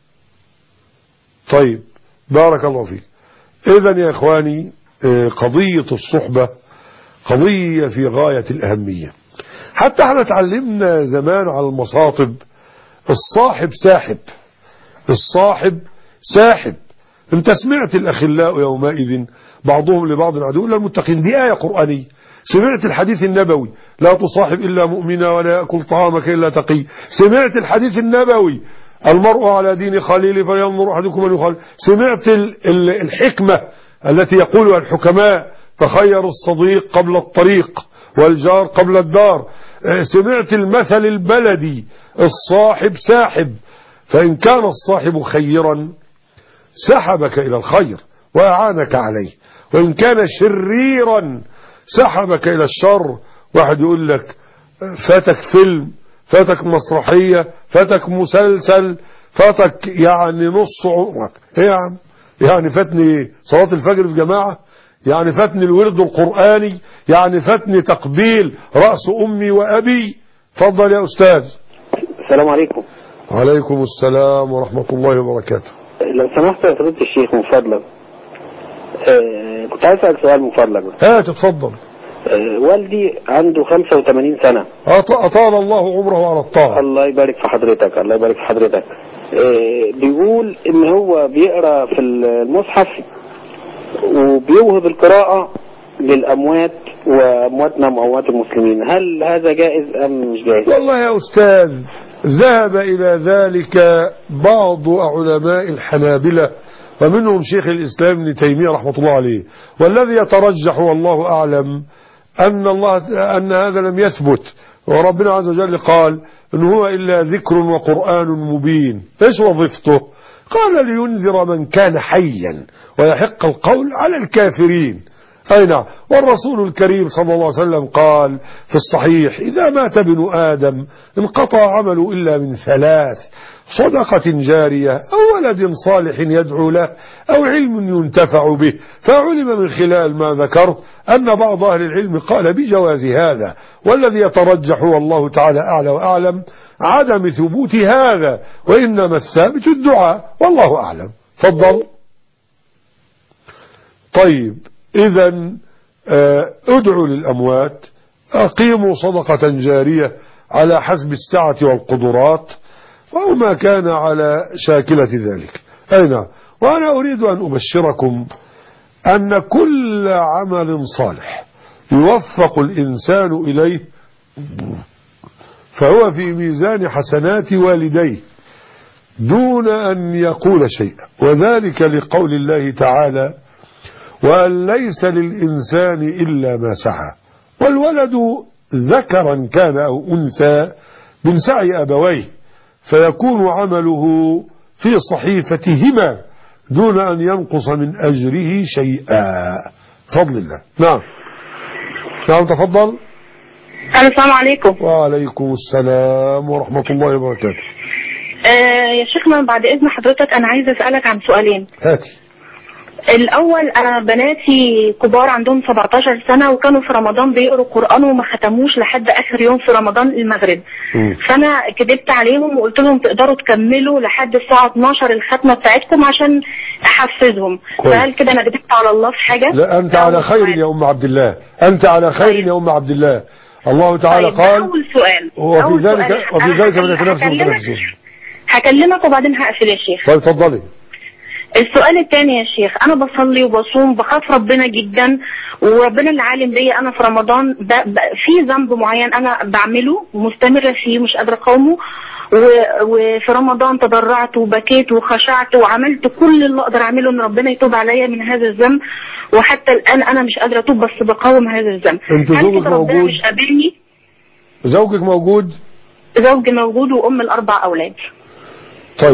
[SPEAKER 2] طيب بارك الله فيك. إذن يا إخواني قضية الصحبة قضية في غاية الأهمية. حتى احنا اتعلمنا زمان على المصاطب الصاحب ساحب، الصاحب ساحب. انت سمعت الأخلاء يومئذ بعضهم لبعض عدو إلا المتقين، دي آية قرآنية. سمعت الحديث النبوي لا تصاحب إلا مؤمنا ولا يأكل طعامك إلا تقي. سمعت الحديث النبوي المرء على دين خليل فينظر أحدكم من يخالف. سمعت الحكمة التي يقولها الحكماء تخير الصديق قبل الطريق والجار قبل الدار. سمعت المثل البلدي الصاحب ساحب، فإن كان الصاحب خيرا سحبك إلى الخير وأعانك عليه، وإن كان شريرا سحبك إلى الشر. واحد يقول لك فاتك فيلم، فاتك مسرحية، فاتك مسلسل، فاتك يعني نص عمرك. ايه يا عم؟ يعني فاتني صلاة الفجر في جماعة، يعني فاتني الورد القرآني، يعني فاتني تقبيل رأس أمي وأبي. فضل يا أستاذ.
[SPEAKER 9] السلام عليكم.
[SPEAKER 2] وعليكم السلام ورحمة الله وبركاته.
[SPEAKER 9] لو سمحت يا فضيلة الشيخ من فضلك، آه كنت عايز أسأل سؤال من فضلك.
[SPEAKER 2] ها تتفضل.
[SPEAKER 9] آه والدي عنده خمسة وثمانين سنة.
[SPEAKER 2] أطال الله عمره على الطاعة.
[SPEAKER 9] الله يبارك في حضرتك، الله يبارك في حضرتك. آه بيقول إن هو بيقرأ في المصحف وبيوهب القراءة للأموات وأمواتنا وأموات المسلمين، هل هذا جائز أم مش جائز؟
[SPEAKER 2] والله يا أستاذ ذهب إلى ذلك بعض علماء الحنابلة ومنهم شيخ الإسلام ابن تيمية رحمة الله عليه، والذي يترجح والله أعلم أن الله أن هذا لم يثبت، وربنا عز وجل قال إن هو إلا ذكر وقرآن مبين. إيش وظيفته؟ قال لينذر من كان حيا ويحق القول على الكافرين. أي نعم. والرسول الكريم صلى الله عليه وسلم قال في الصحيح إذا مات ابن آدم انقطع عمله إلا من ثلاث: صدقة جارية أو ولد صالح يدعو له أو علم ينتفع به. فعلم من خلال ما ذكرت أن بعض أهل العلم قال بجواز هذا، والذي يترجح والله تعالى أعلى وأعلم عدم ثبوت هذا، وإنما الثابت الدعاء والله أعلم. فضل. طيب إذن ادعوا للأموات، أقيموا صدقة جارية على حسب السعة والقدرات أو ما كان على شاكلة ذلك. أين وأنا أريد أن أبشركم أن كل عمل صالح يوفق الإنسان إليه فهو في ميزان حسنات والديه دون أن يقول شيئا، وذلك لقول الله تعالى وأن ليس للإنسان إلا ما سعى. والولد ذكرا كان أو أنثى من سعي أبويه، فيكون عمله في صحيفتهما دون أن ينقص من أجره شيئا. فضل الله. نعم نعم تفضل.
[SPEAKER 3] السلام عليكم.
[SPEAKER 2] وعليكم السلام ورحمة الله وبركاته.
[SPEAKER 3] آه يا شيخنا بعد إذن حضرتك أنا عايزة أسألك عن سؤالين.
[SPEAKER 2] هاتي.
[SPEAKER 3] الأول أنا بناتي كبار عندهم سبعتاشر سنة وكانوا في رمضان بيقروا قرآن وما ختموش لحد آخر يوم في رمضان المغرب. م. فأنا كدبت عليهم وقلت لهم تقدروا تكملوا لحد الساعة اتناشر الختمة بتاعتكم عشان أحفزهم. فهل كده أنا كدبت على الله في حاجة؟
[SPEAKER 2] لا أنت على خير يا أم عبد الله، أنت على خير طيب. يا أم عبد الله. الله تعالى
[SPEAKER 3] طيب.
[SPEAKER 2] قال
[SPEAKER 3] أول سؤال
[SPEAKER 2] وفي ذلك وفي ذلك فليتنافس المتنافسون.
[SPEAKER 3] هكلمك وبعدين هقفل يا شيخ.
[SPEAKER 2] طيب اتفضلي.
[SPEAKER 3] السؤال الثاني يا شيخ، انا بصلي وبصوم بخاف ربنا جدا، وربنا اللي عالم بيا انا في رمضان ب... ب... في ذنب معين انا بعمله ومستمره فيه مش قادره اقاومه، و... وفي رمضان تضرعت وبكيت وخشعت وعملت كل اللي اقدر اعمله ان ربنا يتوب عليا من هذا الذنب، وحتى الان انا مش قادره اتوب بس بقاوم هذا الذنب.
[SPEAKER 2] انت زوجك موجود؟
[SPEAKER 3] مش قابلني.
[SPEAKER 2] زوجك موجود؟
[SPEAKER 3] زوجي موجود وام الاربع اولاد.
[SPEAKER 2] طيب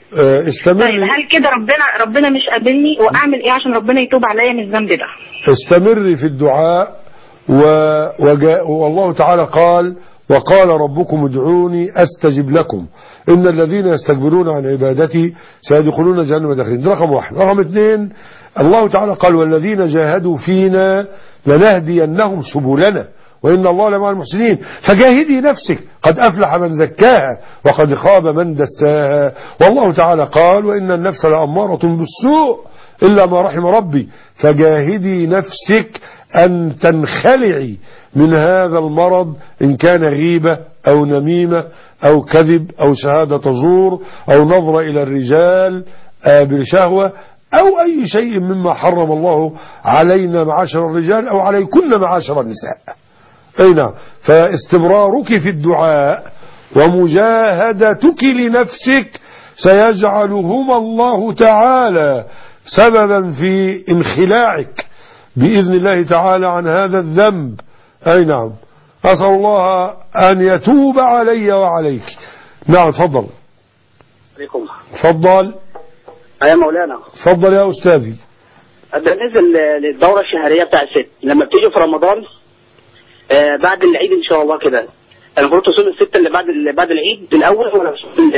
[SPEAKER 2] استمر.
[SPEAKER 10] طيب هل كده ربنا ربنا مش قابلني، واعمل ايه عشان ربنا يتوب عليا من الذنب ده؟
[SPEAKER 2] استمري في الدعاء و... وجاء... والله تعالى قال وقال ربكم ادعوني استجب لكم ان الذين يستكبرون عن عبادتي سيدخلون جهنم داخلين. ده رقم واحد. رقم اثنين الله تعالى قال والذين جاهدوا فينا لنهدينهم سبلنا وإن الله لمع المحسنين. فجاهدي نفسك، قد أفلح من زكاها وقد خاب من دساها. والله تعالى قال وإن النفس لأمارة بالسوء إلا ما رحم ربي. فجاهدي نفسك أن تنخلعي من هذا المرض، إن كان غيبة أو نميمة أو كذب أو شهادة زور أو نظر إلى الرجال بالشهوة أو أي شيء مما حرم الله علينا معاشر الرجال أو عليكن معاشر النساء. أي نعم. فاستمرارك في الدعاء ومجاهدتك لنفسك سيجعلهما الله تعالى سببا في انخلاعك بإذن الله تعالى عن هذا الذنب. أي نعم. أسأل الله أن يتوب علي وعليك. نعم تفضل.
[SPEAKER 11] عليكم.
[SPEAKER 2] تفضل.
[SPEAKER 11] يا مولانا.
[SPEAKER 2] تفضل يا أستاذي.
[SPEAKER 11] بالنسبة للدورة الشهرية بتاع الست لما بتيجي في رمضان آه بعد العيد إن شاء الله كده، أنا المفروض تصوم الستة اللي بعد اللي بعد العيد الأول ولا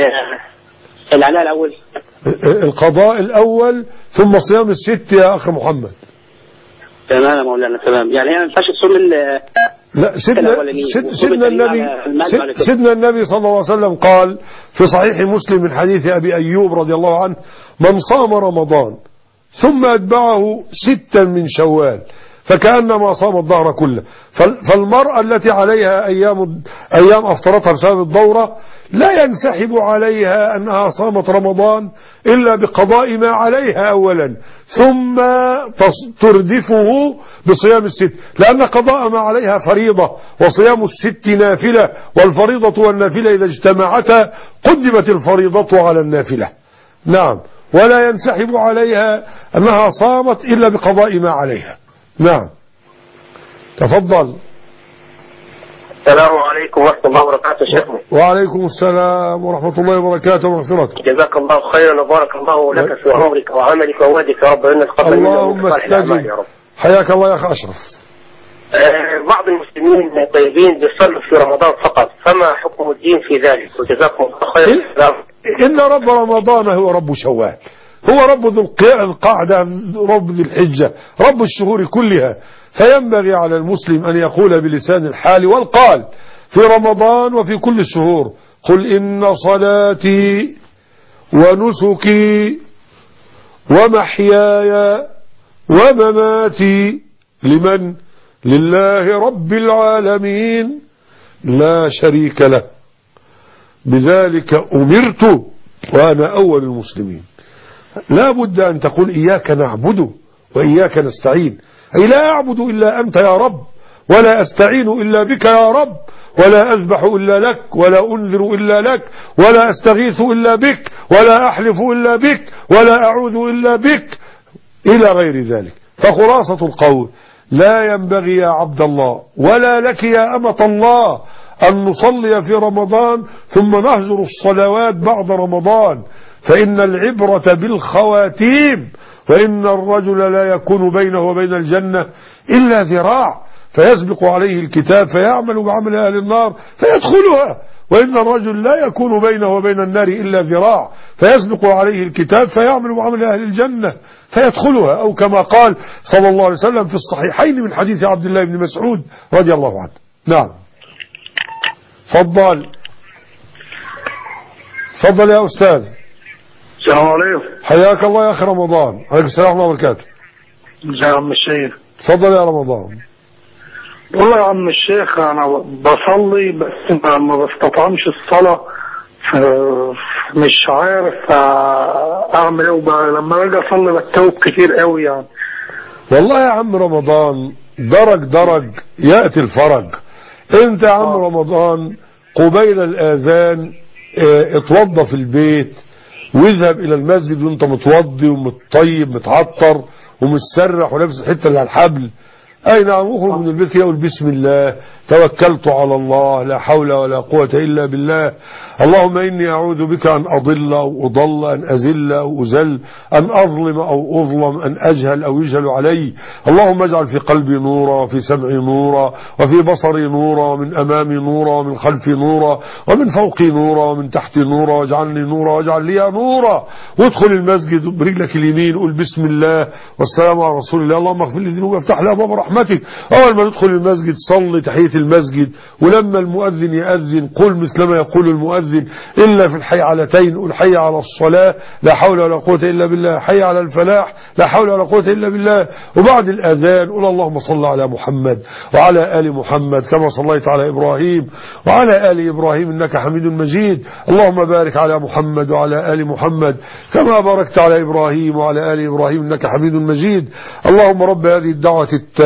[SPEAKER 11] اللي عليها الأول؟
[SPEAKER 2] القضاء الأول ثم صيام الست يا أخ محمد.
[SPEAKER 11] تمام يا مولانا تمام. يعني هي ما ينفعش تصوم ال
[SPEAKER 2] لا سيدنا سيدنا النبي سيدنا النبي صلى الله عليه وسلم قال في صحيح مسلم من حديث أبي أيوب رضي الله عنه من صام رمضان ثم أتبعه ستا من شوال فكأنما صام الظهر كله. فالمرأة التي عليها أيام أيام أفطرتها بسبب الدورة لا ينسحب عليها أنها صامت رمضان إلا بقضاء ما عليها أولا ثم تردفه بصيام الست، لأن قضاء ما عليها فريضة وصيام الست نافلة، والفريضة والنافلة إذا اجتمعتا قدمت الفريضة على النافلة. نعم. ولا ينسحب عليها أنها صامت إلا بقضاء ما عليها. نعم تفضل.
[SPEAKER 6] السلام عليكم ورحمة الله وبركاته شيخنا.
[SPEAKER 2] وعليكم السلام ورحمة الله وبركاته ومغفرته.
[SPEAKER 6] جزاك الله خيرا وبارك الله لك في عمرك وعملك ووادك يا رب، إنك قبل
[SPEAKER 2] اللهم استجب. حياك الله يا أخ أشرف.
[SPEAKER 6] آه بعض المسلمين طيبين بيصلوا في رمضان فقط، فما حكم الدين في ذلك؟ وجزاكم الله خيرا.
[SPEAKER 2] إن رب رمضان هو رب شوال، هو رب ذو القعدة، رب ذي الحجة، رب الشهور كلها. فينبغي على المسلم أن يقول بلسان الحال والقال في رمضان وفي كل الشهور قل إن صلاتي ونسكي ومحياي ومماتي لمن؟ لله رب العالمين لا شريك له بذلك أمرت وأنا أول المسلمين. لا بد أن تقول إياك نعبد وإياك نستعين، أي لا أعبد إلا أنت يا رب، ولا أستعين إلا بك يا رب، ولا أذبح إلا لك، ولا أنذر إلا لك، ولا أستغيث إلا بك، ولا أحلف إلا بك، ولا أعوذ إلا بك، إلى غير ذلك. فخلاصة القول لا ينبغي يا عبد الله ولا لك يا أمة الله أن نصلي في رمضان ثم نهجر الصلوات بعد رمضان، فإن العبرة بالخواتيم، وإن الرجل لا يكون بينه وبين الجنة إلا ذراع، فيسبق عليه الكتاب فيعمل بعمل أهل النار فيدخلها، وإن الرجل لا يكون بينه وبين النار إلا ذراع، فيسبق عليه الكتاب فيعمل بعمل أهل الجنة فيدخلها، أو كما قال صلى الله عليه وسلم في الصحيحين من حديث عبد الله بن مسعود رضي الله عنه. نعم فضل فضل يا أستاذ.
[SPEAKER 12] السلام عليكم.
[SPEAKER 2] حياك الله يا أخي رمضان. عليكم السلام ورحمة الله وبركاته.
[SPEAKER 12] ازي يا عم الشيخ؟
[SPEAKER 2] تفضل يا رمضان.
[SPEAKER 12] والله يا عم الشيخ أنا بصلي بس ما بستطعمش الصلاة، مش عارف أعمل إيه، لما باجي أصلي بتوب كتير قوي يعني.
[SPEAKER 2] والله يا عم رمضان درج درج يأتي الفرج. أنت يا عم آه. رمضان قبيل الآذان اه اتوضى في البيت واذهب إلى المسجد وانت متوضي ومتطيب متعطر ومتسرح ولابس الحته اللي على الحبل. أي نعم اخرج من البيت يقول بسم الله توكلت على الله لا حول ولا قوة إلا بالله اللهم إني أعوذ بك أن أضل أو أضل، أن أزل أو أزل، أن أظلم أو أظلم، أن أجهل أو يجهل علي. اللهم اجعل في قلبي نورا، وفي سمعي نورا، وفي بصري نورا، ومن أمامي نورا، ومن خلفي نورا، ومن فوقي نورا، ومن تحتي نورا، واجعلني نورا واجعل لي نورا. وادخل المسجد برجلك اليمين قول بسم الله والسلام على رسول الله، اللهم اغفر لي ذنوبي وافتح لي أبواب رحمتك. أول ما تدخل المسجد صلي تحية المسجد، ولما المؤذن يأذن قل مثل ما يقول المؤذن، إلا في الحيعلتين قل حي على الصلاة لا حول ولا قوة إلا بالله، حي على الفلاح لا حول ولا قوة إلا بالله. وبعد الأذان قل اللهم صل على محمد وعلى آل محمد كما صليت على إبراهيم وعلى آل إبراهيم إنك حميد مجيد. اللهم بارك على محمد وعلى آل محمد كما باركت على إبراهيم وعلى آل إبراهيم إنك حميد مجيد. اللهم رب هذه الدعوة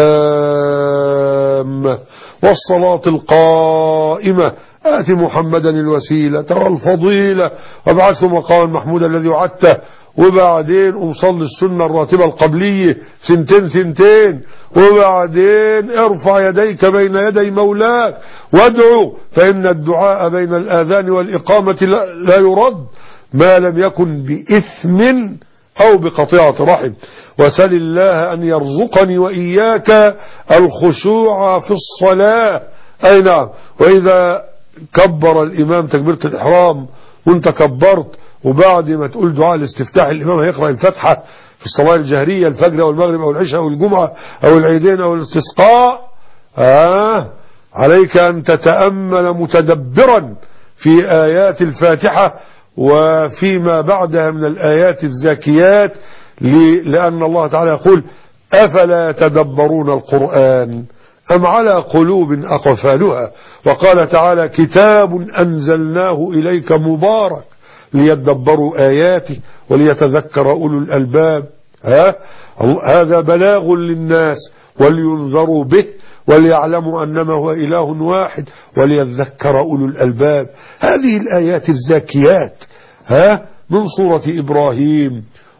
[SPEAKER 2] التامة والصلاة القائمة آت محمدا الوسيلة والفضيلة وابعثه مقاما محمودا الذي وعدته. وبعدين أمصل السنة الراتبة القبلية سنتين سنتين، وبعدين ارفع يديك بين يدي مولاك وادعو، فإن الدعاء بين الآذان والإقامة لا يرد ما لم يكن بإثم أو بقطيعة رحم. وسل الله أن يرزقني وإياك الخشوع في الصلاة. أي نعم. وإذا كبر الإمام تكبيرة الإحرام وانت كبرت، وبعد ما تقول دعاء الاستفتاح الإمام هيقرأ الفاتحة في الصلاة الجهرية الفجر أو المغرب أو العشاء أو الجمعة أو العيدين أو الاستسقاء، آه عليك أن تتأمل متدبرا في آيات الفاتحة وفيما بعدها من الآيات الزاكيات، لأن الله تعالى يقول أفلا يتدبرون القرآن أم على قلوب أقفالها. وقال تعالى كتاب أنزلناه إليك مبارك ليدبروا آياته وليتذكر أولو الألباب. ها؟ هذا بلاغ للناس ولينذروا به وليعلموا أنما هو إله واحد وليذكر أولو الألباب. هذه الآيات الزاكيات ها من سورة إبراهيم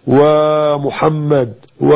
[SPEAKER 2] ومحمد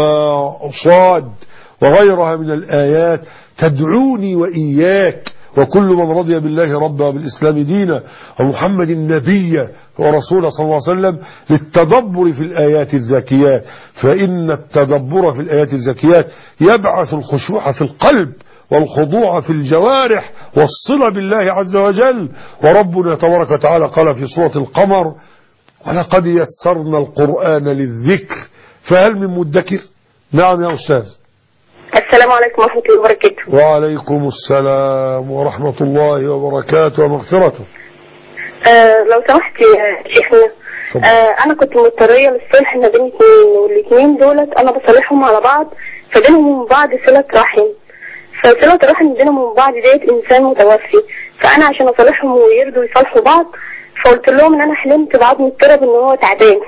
[SPEAKER 2] وصاد وغيرها من الآيات تدعوني وإياك وكل من رضي بالله ربا وبالإسلام دينا ومحمد النبي ورسوله صلى الله عليه وسلم للتدبر في الآيات الزاكيات، فإن التدبر في الآيات الزاكيات يبعث الخشوع في القلب والخضوع في الجوارح والصلة بالله عز وجل. وربنا تبارك وتعالى قال في سورة القمر ولقد يسرنا القرآن للذكر فهل من مدكر. نعم يا أستاذ.
[SPEAKER 13] السلام عليكم ورحمة الله وبركاته.
[SPEAKER 2] وعليكم السلام ورحمة الله وبركاته ومغفرته.
[SPEAKER 13] آه لو سمحت يا شيخنا، آه أنا كنت مضطرية للصلح ما بين اثنين، والاثنين دولت أنا بصلحهم على بعض، فبينهم وبين بعض صلة رحم، فصلة الرحم بينهم وبين بعض ديت إنسان متوفي، فأنا عشان أصلحهم ويرضوا يصالحوا بعض فقلت لهم إن أنا حلمت بعض مضطرب إن هو تعبان،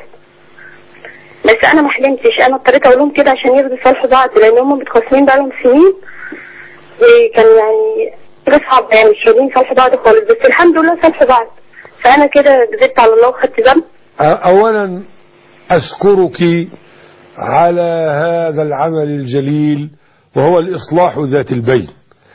[SPEAKER 13] بس انا ما حلمتش، انا اضطريت اقول لهم كده عشان يرضوا يصالحوا بعض، لان هم متخاصمين بقالهم سنين وكان يعني حاجه صعبه، يعني مش راضيين يصالحوا بعض خالص، بس الحمد لله صالحوا بعض. فانا كده كذبت على الله وخدت ذنب.
[SPEAKER 2] اولا اشكرك على هذا العمل الجليل وهو الاصلاح ذات البين.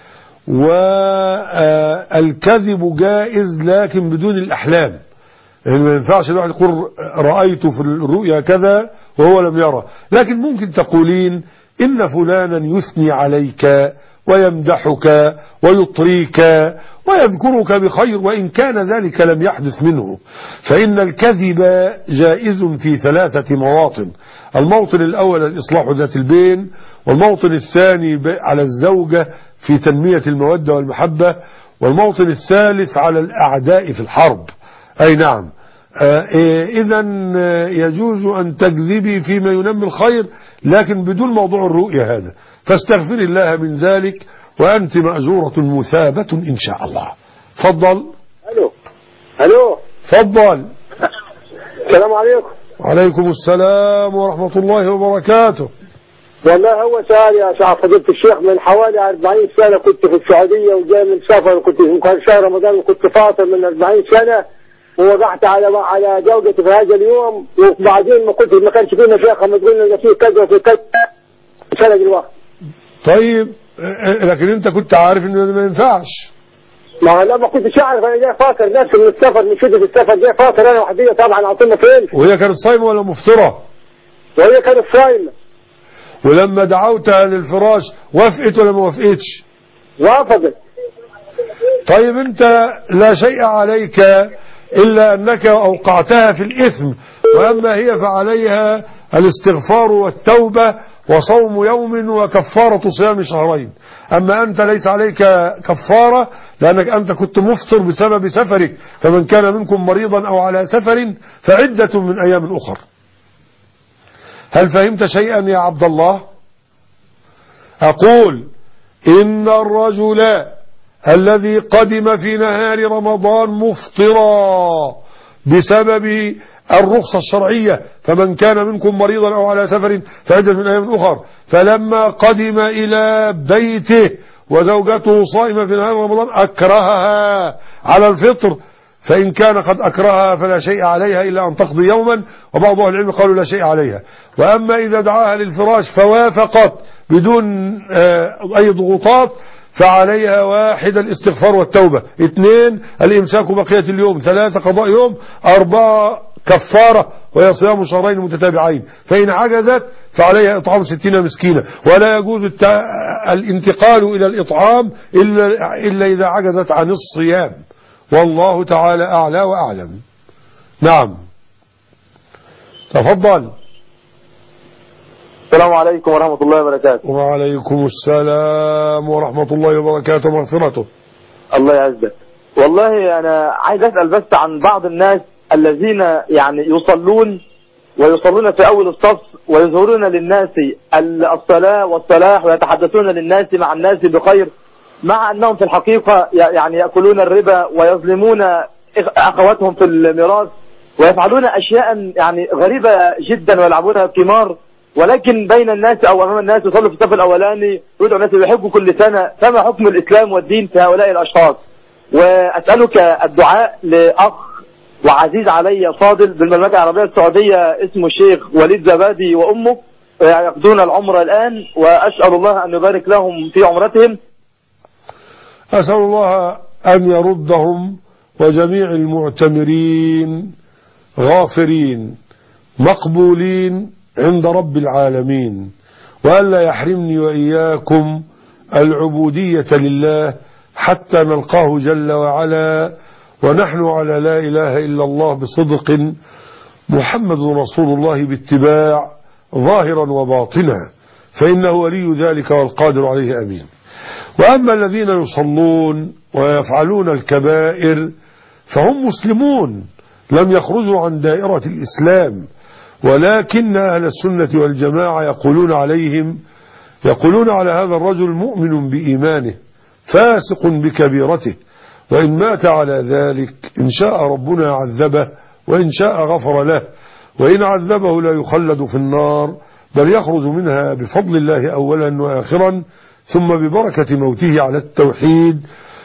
[SPEAKER 2] والكذب جائز لكن بدون الاحلام، يعني ما ينفعش الواحد يقول رأيت في الرؤيا كذا وهو لم يرى، لكن ممكن تقولين إن فلانا يثني عليك ويمدحك ويطريك ويذكرك بخير وإن كان ذلك لم يحدث منه. فإن الكذب جائز في ثلاثة مواطن: الموطن الأول الإصلاح ذات البين، والموطن الثاني على الزوجة في تنمية المودة والمحبة، والموطن الثالث على الأعداء في الحرب. أي نعم. إذا يجوز أن تكذبي فيما ينمي الخير لكن بدون موضوع الرؤية هذا، فاستغفري الله من ذلك وأنت مأجورة مثابة إن شاء الله. فضل.
[SPEAKER 14] ألو ألو
[SPEAKER 2] فضل.
[SPEAKER 14] السلام عليكم.
[SPEAKER 2] وعليكم السلام ورحمة الله وبركاته.
[SPEAKER 14] والله هو سؤال يا شعب فضيلة الشيخ، من حوالي أربعين سنة كنت في السعودية وجاي من سفر، كنت في شهر رمضان وكنت فاطر من أربعين سنة، ووقعت على على زوجتي في هذا اليوم، وبعدين ما كنت ما كانش فينا شيخ ما تقول لنا في كذا وفي كذا سنة دلوقتي.
[SPEAKER 2] طيب لكن انت كنت عارف انه ما ينفعش.
[SPEAKER 14] ما لا ما كنتش اعرف، انا جاي فاكر نفسي من السفر، من شده السفر جاي فاكر انا وحديه طبعا عطينا فين.
[SPEAKER 2] وهي كانت صايمه ولا مفطره؟
[SPEAKER 14] وهي كانت صايمه.
[SPEAKER 2] ولما دعوتها للفراش وافقت ولا ما وافقتش؟
[SPEAKER 14] وافقت.
[SPEAKER 2] طيب انت لا شيء عليك الا انك اوقعتها في الاثم، واما هي فعليها الاستغفار والتوبه وصوم يوم وكفاره صيام شهرين. اما انت ليس عليك كفاره لانك انت كنت مفطر بسبب سفرك، فمن كان منكم مريضا او على سفر فعده من ايام اخر. هل فهمت شيئا يا عبد الله؟ أقول إن الرجل الذي قدم في نهار رمضان مفطرا بسبب الرخصة الشرعية، فمن كان منكم مريضا أو على سفر فعدة من أيام أخر، فلما قدم إلى بيته وزوجته صائمة في نهار رمضان أكرهها على الفطر، فإن كان قد أكرهها فلا شيء عليها إلا أن تقضي يوما، وبعض أهل العلم قالوا لا شيء عليها. وأما إذا دعاها للفراش فوافقت بدون أي ضغوطات فعليها واحد الاستغفار والتوبة، اثنين الإمساك بقية اليوم، ثلاثة قضاء يوم، أربعة كفارة وهي صيام شهرين متتابعين، فإن عجزت فعليها إطعام ستين مسكينة، ولا يجوز الانتقال إلى الإطعام إلا, إلا إذا عجزت عن الصيام، والله تعالى أعلى وأعلم. نعم تفضل.
[SPEAKER 15] السلام عليكم ورحمة الله وبركاته.
[SPEAKER 2] وعليكم السلام ورحمة الله وبركاته ومغفرته.
[SPEAKER 15] الله يعزك. والله أنا عايز أسأل بس عن بعض الناس الذين يعني يصلون ويصلون في أول الصف ويظهرون للناس الصلاة والصلاح ويتحدثون للناس مع الناس بخير، مع أنهم في الحقيقة يعني يأكلون الربا ويظلمون أخواتهم في الميراث ويفعلون أشياء يعني غريبة جدا ويلعبونها القمار، ولكن بين الناس أو أمام الناس يصلوا في الصف الأولاني ويدعوا الناس بيحبوا كل سنة. فما حكم الإسلام والدين في هؤلاء الأشخاص؟ وأسألك الدعاء لأخ وعزيز علي فاضل بالمملكة العربية السعودية اسمه الشيخ وليد زبادي وأمه يقضون العمرة الآن، وأسأل الله أن يبارك لهم في عمرتهم.
[SPEAKER 2] أسأل الله أن يردهم وجميع المعتمرين غافرين مقبولين عند رب العالمين، وألا يحرمني وإياكم العبودية لله حتى نلقاه جل وعلا ونحن على لا إله إلا الله بصدق، محمد رسول الله باتباع ظاهرا وباطنا، فإنه ولي ذلك والقادر عليه. أمين. وأما الذين يصلون ويفعلون الكبائر فهم مسلمون لم يخرجوا عن دائرة الإسلام، ولكن أهل السنة والجماعة يقولون عليهم يقولون على هذا الرجل مؤمن بإيمانه فاسق بكبيرته، وإن مات على ذلك إن شاء ربنا عذبه وإن شاء غفر له، وإن عذبه لا يخلد في النار بل يخرج منها بفضل الله أولا وآخرا، ثم ببركة موته على التوحيد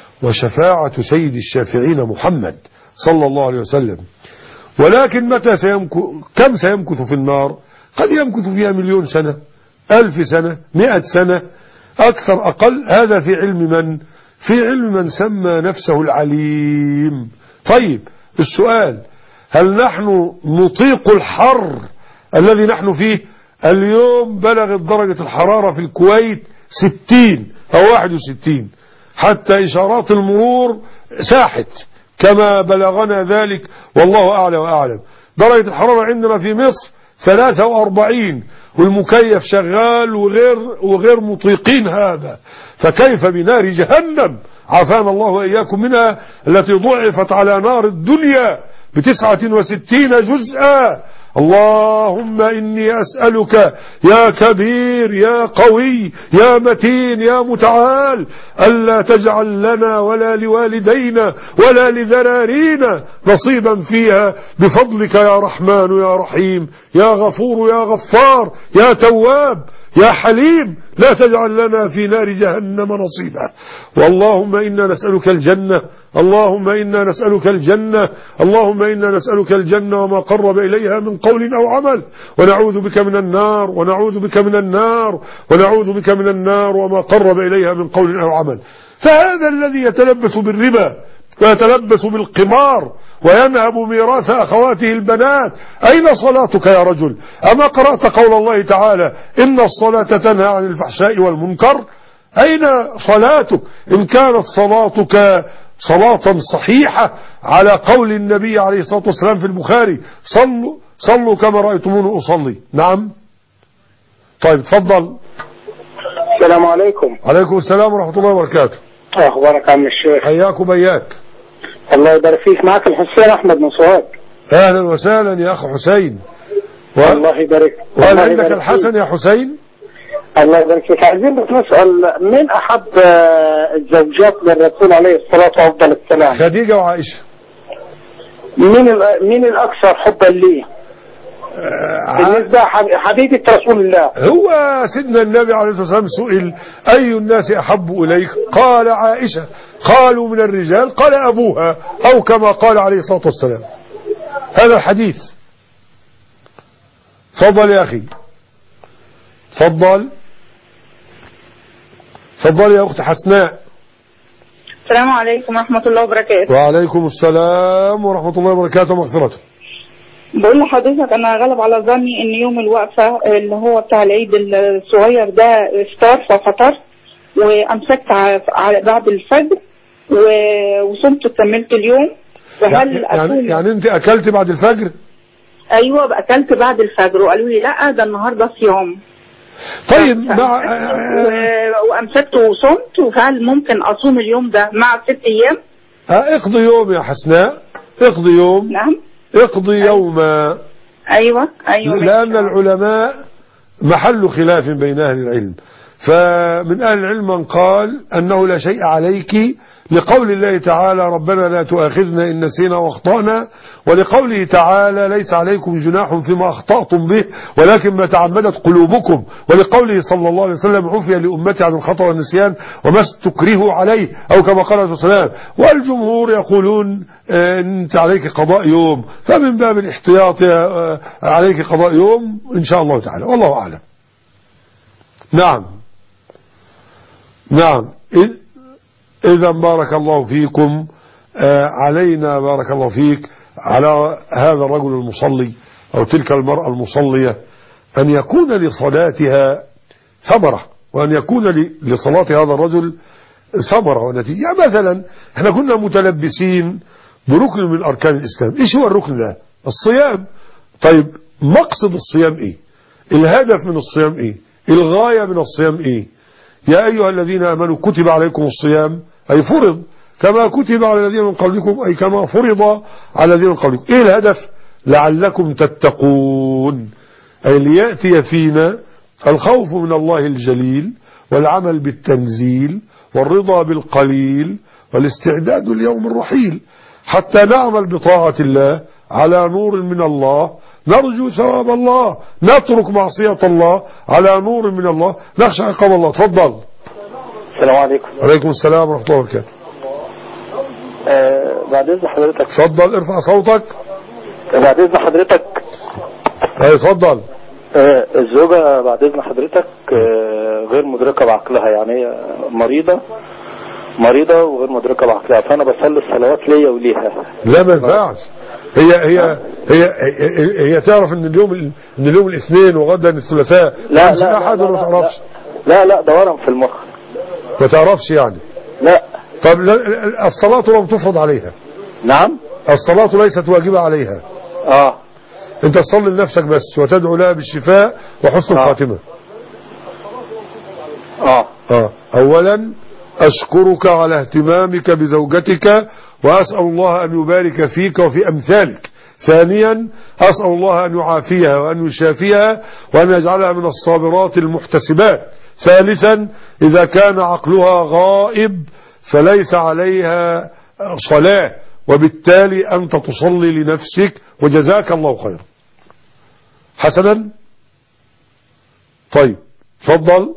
[SPEAKER 2] وشفاعة سيد الشافعين محمد صلى الله عليه وسلم. ولكن متى سيمكث كم سيمكث في النار؟ قد يمكث فيها مليون سنة، ألف سنة، مئة سنة، أكثر أقل. هذا في علم من؟ في علم من سمى نفسه العليم. طيب السؤال، هل نحن نطيق الحر الذي نحن فيه؟ اليوم بلغت درجة الحرارة في الكويت ستين أو واحد وستين، حتى إشارات المرور ساحت كما بلغنا ذلك، والله أعلى وأعلم. درجة الحرارة عندنا في مصر ثلاثة وأربعين والمكيف شغال وغير, وغير مطيقين هذا، فكيف بنار جهنم عافانا الله وإياكم منها، التي ضعفت على نار الدنيا بتسعة وستين جزءا. اللهم إني أسألك يا كبير يا قوي يا متين يا متعال ألا تجعل لنا ولا لوالدينا ولا لذرارينا نصيبا فيها بفضلك يا رحمن يا رحيم يا غفور يا غفار يا تواب يا حليم، لا تجعل لنا في نار جهنم نصيبا. واللهم إنا نسألك الجنة، اللهم إنا نسألك الجنة، اللهم إنا نسألك الجنة وما قرب إليها من قول أو عمل، ونعوذ بك من النار ونعوذ بك من النار ونعوذ بك من النار وما قرب إليها من قول أو عمل. فهذا الذي يتلبس بالربا ويتلبس بالقمار وينهب ميراث أخواته البنات، أين صلاتك يا رجل؟ أما قرأت قول الله تعالى إن الصلاة تنهى عن الفحشاء والمنكر؟ أين صلاتك؟ إن كانت صلاتك صلاة صحيحة على قول النبي عليه الصلاة والسلام في البخاري صلوا صلوا كما رأيتموني أصلي. نعم. طيب تفضل.
[SPEAKER 16] السلام عليكم.
[SPEAKER 2] عليكم السلام ورحمة الله وبركاته.
[SPEAKER 16] أخبارك عم الشيخ؟
[SPEAKER 2] حياكم إياك.
[SPEAKER 16] الله يبارك فيك. معك الحسين أحمد من سوهاج.
[SPEAKER 2] أهلا وسهلا يا أخ حسين. و...
[SPEAKER 16] الله يبارك.
[SPEAKER 2] وهل عندك الحسن يا حسين؟
[SPEAKER 16] الله يبارك فيك. عايزين بس نسأل من أحب الزوجات للرسول عليه الصلاة وأفضل السلام؟
[SPEAKER 2] خديجة وعائشة.
[SPEAKER 16] مين مين الأكثر حبا ليه؟ بالنسبة حبيبة رسول الله.
[SPEAKER 2] هو سيدنا النبي عليه الصلاة والسلام سئل أي الناس أحب إليك؟ قال عائشة. قالوا من الرجال؟ قال أبوها، أو كما قال عليه الصلاة والسلام. هذا الحديث. تفضل يا أخي. تفضل. تفضل يا أخت حسناء.
[SPEAKER 10] السلام عليكم ورحمة الله وبركاته.
[SPEAKER 2] وعليكم السلام ورحمة الله وبركاته ومغفرته.
[SPEAKER 10] بقول لحضرتك أنا غلب على ظني إن يوم الوقفة اللي هو بتاع العيد الصغير ده إفطار، ففطرت وأمسكت على بعد الفجر وصمت وكملت اليوم. وهل
[SPEAKER 2] يعني, يعني أنت أكلت بعد الفجر؟
[SPEAKER 10] أيوة أكلت بعد الفجر وقالوا لي لا ده النهاردة صيام.
[SPEAKER 2] طيب مع
[SPEAKER 10] وأمسكت وصمت، وهل ممكن أصوم اليوم ده مع ست أيام؟
[SPEAKER 2] اقضي يوم يا حسناء، اقضي يوم.
[SPEAKER 10] نعم.
[SPEAKER 2] اقضي يوما.
[SPEAKER 10] أيوة أيوة.
[SPEAKER 2] لأن العلماء محل خلاف بين أهل العلم، فمن أهل العلم من قال أنه لا شيء عليك لقول الله تعالى ربنا لا تؤاخذنا إن نسينا واخطأنا، ولقوله تعالى ليس عليكم جناح فيما أخطأتم به ولكن ما تعمدت قلوبكم، ولقوله صلى الله عليه وسلم عفي لأمتي عن الخطأ والنسيان وما استكرهوا عليه، أو كما قال عليه الصلاة والسلام. والجمهور يقولون أنت عليك قضاء يوم، فمن باب الاحتياط عليك قضاء يوم إن شاء الله تعالى، والله أعلم. نعم نعم. إذا بارك الله فيكم. آه علينا بارك الله فيك على هذا الرجل المصلي أو تلك المرأة المصلية أن يكون لصلاتها ثمرة، وأن يكون لصلاة هذا الرجل ثمرة ونتيجة. يعني مثلا احنا كنا متلبسين بركن من أركان الإسلام. إيش هو الركن ده؟ الصيام. طيب مقصد الصيام إيه؟ الهدف من الصيام إيه؟ الغاية من الصيام إيه؟ يا أيها الذين آمنوا كتب عليكم الصيام أي فرض كما كتب على الذين من قبلكم أي كما فرض على الذين من قبلكم. إيه الهدف؟ لعلكم تتقون، أي ليأتي فينا الخوف من الله الجليل والعمل بالتنزيل والرضا بالقليل والاستعداد ليوم الرحيل، حتى نعمل بطاعة الله على نور من الله، نرجو ثواب الله، نترك معصية الله على نور من الله، نخشى عقاب الله. تفضل.
[SPEAKER 9] السلام عليكم.
[SPEAKER 2] عليكم السلام ورحمة الله وبركاته.
[SPEAKER 9] آه بعد إذن حضرتك.
[SPEAKER 2] تفضل ارفع صوتك.
[SPEAKER 9] بعد إذن حضرتك.
[SPEAKER 2] اي تفضل.
[SPEAKER 9] آه الزوجة بعد إذن حضرتك آه غير مدركة بعقلها، يعني مريضة مريضة وغير مدركة بعقلها، فأنا بصلي الصلوات ليا وليها.
[SPEAKER 2] لا ما ينفعش. هي هي هي هي, هي تعرف ان اليوم ان اليوم الاثنين وغدا الثلاثاء.
[SPEAKER 9] لا لا لا
[SPEAKER 2] احد ولا تعرفش؟
[SPEAKER 9] لا لا ده ورم في المخ.
[SPEAKER 2] ما تعرفش يعني؟
[SPEAKER 9] لا.
[SPEAKER 2] طب الصلاة لم تفرض عليها.
[SPEAKER 9] نعم.
[SPEAKER 2] الصلاة ليست واجبة عليها.
[SPEAKER 9] اه
[SPEAKER 2] انت تصلي لنفسك بس وتدعو لها بالشفاء وحسن الخاتمة.
[SPEAKER 9] اه
[SPEAKER 2] اه اولا اشكرك على اهتمامك بزوجتك واسأل الله ان يبارك فيك وفي امثالك. ثانيا اسأل الله ان يعافيها وان يشافيها وان يجعلها من الصابرات المحتسبات. ثالثا اذا كان عقلها غائب فليس عليها صلاة، وبالتالي أنت تصلي لنفسك وجزاك الله خير. حسنا. طيب تفضل.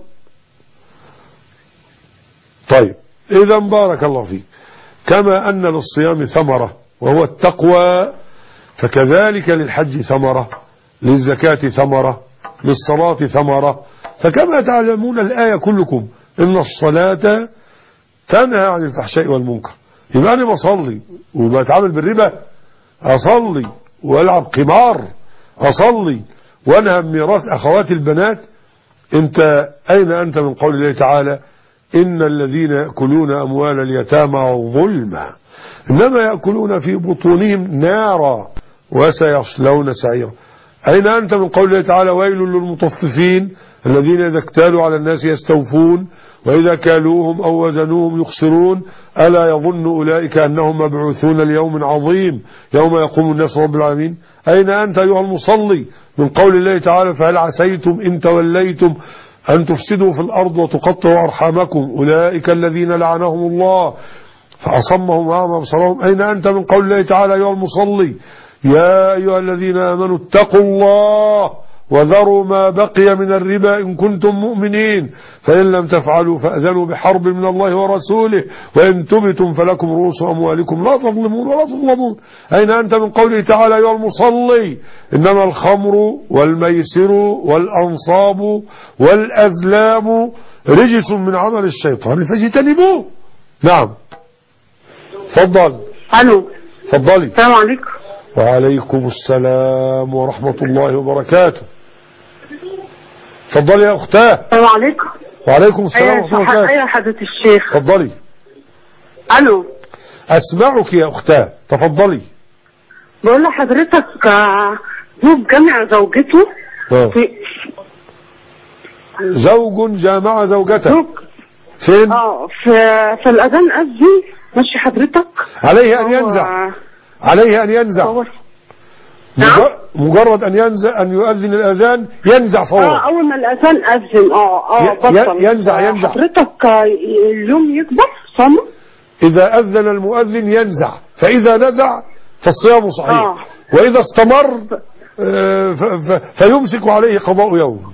[SPEAKER 2] طيب إذا بارك الله فيك. كما أن للصيام ثمرة وهو التقوى، فكذلك للحج ثمرة، للزكاة ثمرة، للصلاة ثمرة. فكما تعلمون الآية كلكم إن الصلاة تنهى عن الفحشاء والمنكر. يبقى أنا بصلي وبتعامل بالربا، أصلي وألعب قمار، أصلي وأنهى ميراث أخوات البنات. أنت أين أنت من قول الله تعالى إن الذين يأكلون أموال اليتامى ظلما إنما يأكلون في بطونهم نارا وسيصلون سعيرا؟ أين أنت من قول الله تعالى ويل للمطففين الذين إذا اكتالوا على الناس يستوفون وإذا كالوهم أو وزنوهم يخسرون ألا يظن أولئك أنهم مبعوثون ليوم عظيم يوم يقوم الناس رب العالمين؟ أين أنت أيها المصلي من قول الله تعالى فهل عسيتم إن توليتم أن تفسدوا في الأرض وتقطعوا أرحامكم أولئك الذين لعنهم الله فأصمهم وأعمى أبصارهم؟ أين أنت من قول الله تعالى أيها المصلي يا أيها الذين آمنوا اتقوا الله وذروا ما بقي من الربا إن كنتم مؤمنين فإن لم تفعلوا فأذنوا بحرب من الله ورسوله وإن تبتم فلكم رؤوس أموالكم لا تظلمون ولا تظلمون؟ أين أنت من قوله تعالى أيها المصلي إنما الخمر والميسر والأنصاب والأزلام رجس من عمل الشيطان فاجتنبوه؟ نعم تفضل.
[SPEAKER 17] الو
[SPEAKER 2] تفضلي.
[SPEAKER 17] السلام عليكم.
[SPEAKER 2] وعليكم السلام ورحمة الله وبركاته. تفضلي يا أختاه.
[SPEAKER 17] السلام عليكم.
[SPEAKER 2] وعليكم السلام ورحمة الله وبركاته.
[SPEAKER 17] ايوه حضرة الشيخ.
[SPEAKER 2] تفضلي.
[SPEAKER 17] الو
[SPEAKER 2] أسمعك يا أختاه تفضلي.
[SPEAKER 17] بقول لحضرتك زوج جامع زوجته في
[SPEAKER 2] زوج جامع زوجته زوج. فين؟
[SPEAKER 17] اه في في الأذان أذن ماشي حضرتك.
[SPEAKER 2] عليه أن ينزع عليه أن ينزع مجرد أن ينزع أن يؤذن الأذان ينزع فورا.
[SPEAKER 17] اه أول ما الأذان أذن اه اه بطل
[SPEAKER 2] ينزع ينزع
[SPEAKER 17] حضرتك اليوم يكبر صم.
[SPEAKER 2] إذا أذن المؤذن ينزع فإذا نزع فالصيام صحيح آه. وإذا استمر فيمسك عليه قضاء يوم.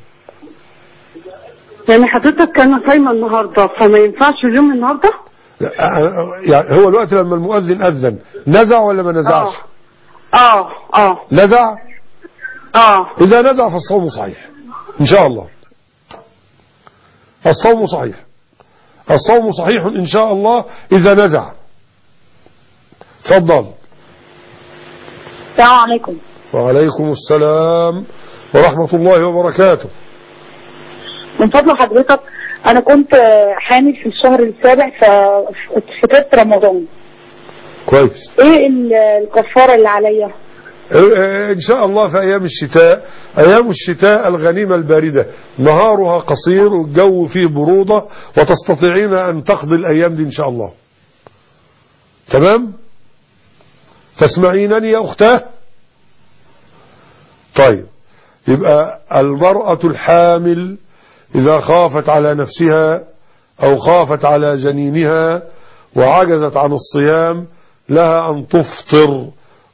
[SPEAKER 17] يعني حضرتك كان صايمة النهاردة فما ينفعش اليوم النهاردة؟
[SPEAKER 2] يعني هو الوقت لما المؤذن أذن نزع ولا ما نزعش؟
[SPEAKER 17] اه اه
[SPEAKER 2] نزع
[SPEAKER 17] اه
[SPEAKER 2] إذا نزع فالصوم صحيح إن شاء الله. الصوم صحيح الصوم صحيح إن شاء الله إذا نزع. تفضل.
[SPEAKER 18] السلام عليكم.
[SPEAKER 2] وعليكم السلام ورحمة الله وبركاته.
[SPEAKER 18] من فضل حضرتك أنا كنت حامل في الشهر السابع ففطرت رمضان.
[SPEAKER 2] كويس.
[SPEAKER 18] إيه الكفارة اللي عليا؟
[SPEAKER 2] إن شاء الله في أيام الشتاء أيام الشتاء الغنيمة الباردة نهارها قصير والجو فيه برودة وتستطيعين أن تقضي الأيام دي إن شاء الله. تمام؟ تسمعينني يا أختاه؟ طيب يبقى المرأة الحامل إذا خافت على نفسها أو خافت على جنينها وعجزت عن الصيام لها أن تفطر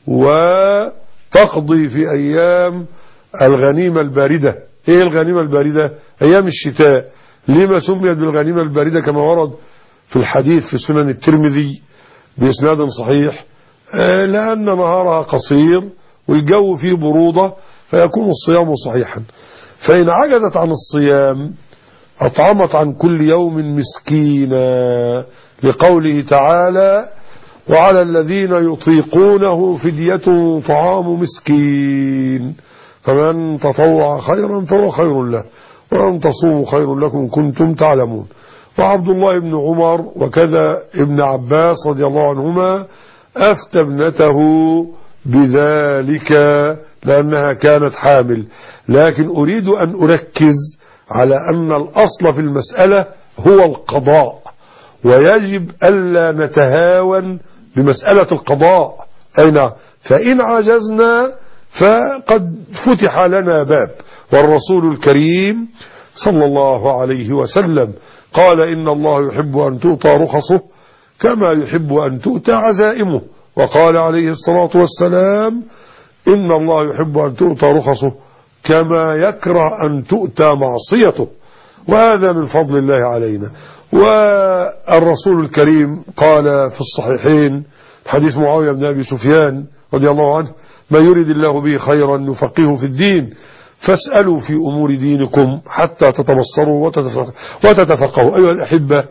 [SPEAKER 2] وتقضي في أيام الغنيمة الباردة. إيه الغنيمة الباردة؟ أيام الشتاء. لما سميت بالغنيمة الباردة كما ورد في الحديث في سنن الترمذي بإسناد صحيح؟ لأن نهارها قصير والجو فيه برودة فيكون الصيام صحيحا. فإن عجزت عن الصيام أطعمت عن كل يوم مسكينا لقوله تعالى وعلى الذين يطيقونه فدية طعام مسكين فمن تطوع خيرا فهو خير له وأن تصوموا خير لكم كنتم تعلمون. وعبد الله بن عمر وكذا ابن عباس رضي الله عنهما أفتى ابنته بذلك لأنها كانت حامل. لكن أريد أن أركز على أن الأصل في المسألة هو القضاء ويجب ألا نتهاون بمسألة القضاء. أي نعم. فإن عجزنا فقد فتح لنا باب والرسول الكريم صلى الله عليه وسلم قال إن الله يحب أن تؤتى رخصه كما يحب أن تؤتى عزائمه. وقال عليه الصلاة والسلام إن الله يحب أن تؤتى رخصه كما يكره أن تؤتى معصيته. وهذا من فضل الله علينا. والرسول الكريم قال في الصحيحين حديث معاوية بن أبي سفيان رضي الله عنه ما يريد الله به خيرا يفقهه في الدين فاسألوا في أمور دينكم حتى تتبصروا وتتفقهوا. أيها الأحبة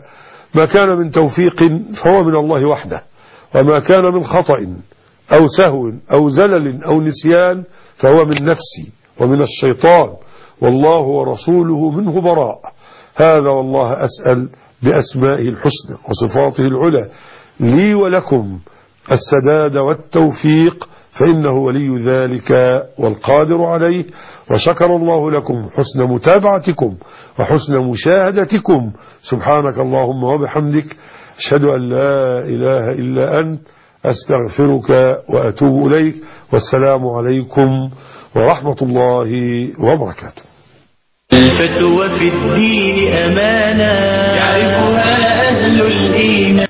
[SPEAKER 2] ما كان من توفيق فهو من الله وحده، وما كان من خطأ أو سهو أو زلل أو نسيان فهو من نفسي ومن الشيطان، والله ورسوله منه براء. هذا والله أسأل بأسمائه الحسنى وصفاته العلى لي ولكم السداد والتوفيق، فإنه ولي ذلك والقادر عليه. وشكر الله لكم حسن متابعتكم وحسن مشاهدتكم. سبحانك اللهم وبحمدك، أشهد أن لا إله إلا أنت، أستغفرك وأتوب إليك. والسلام عليكم ورحمة الله وبركاته.
[SPEAKER 1] الفتوى في الدين أمانة يعرفها أهل الإيمان.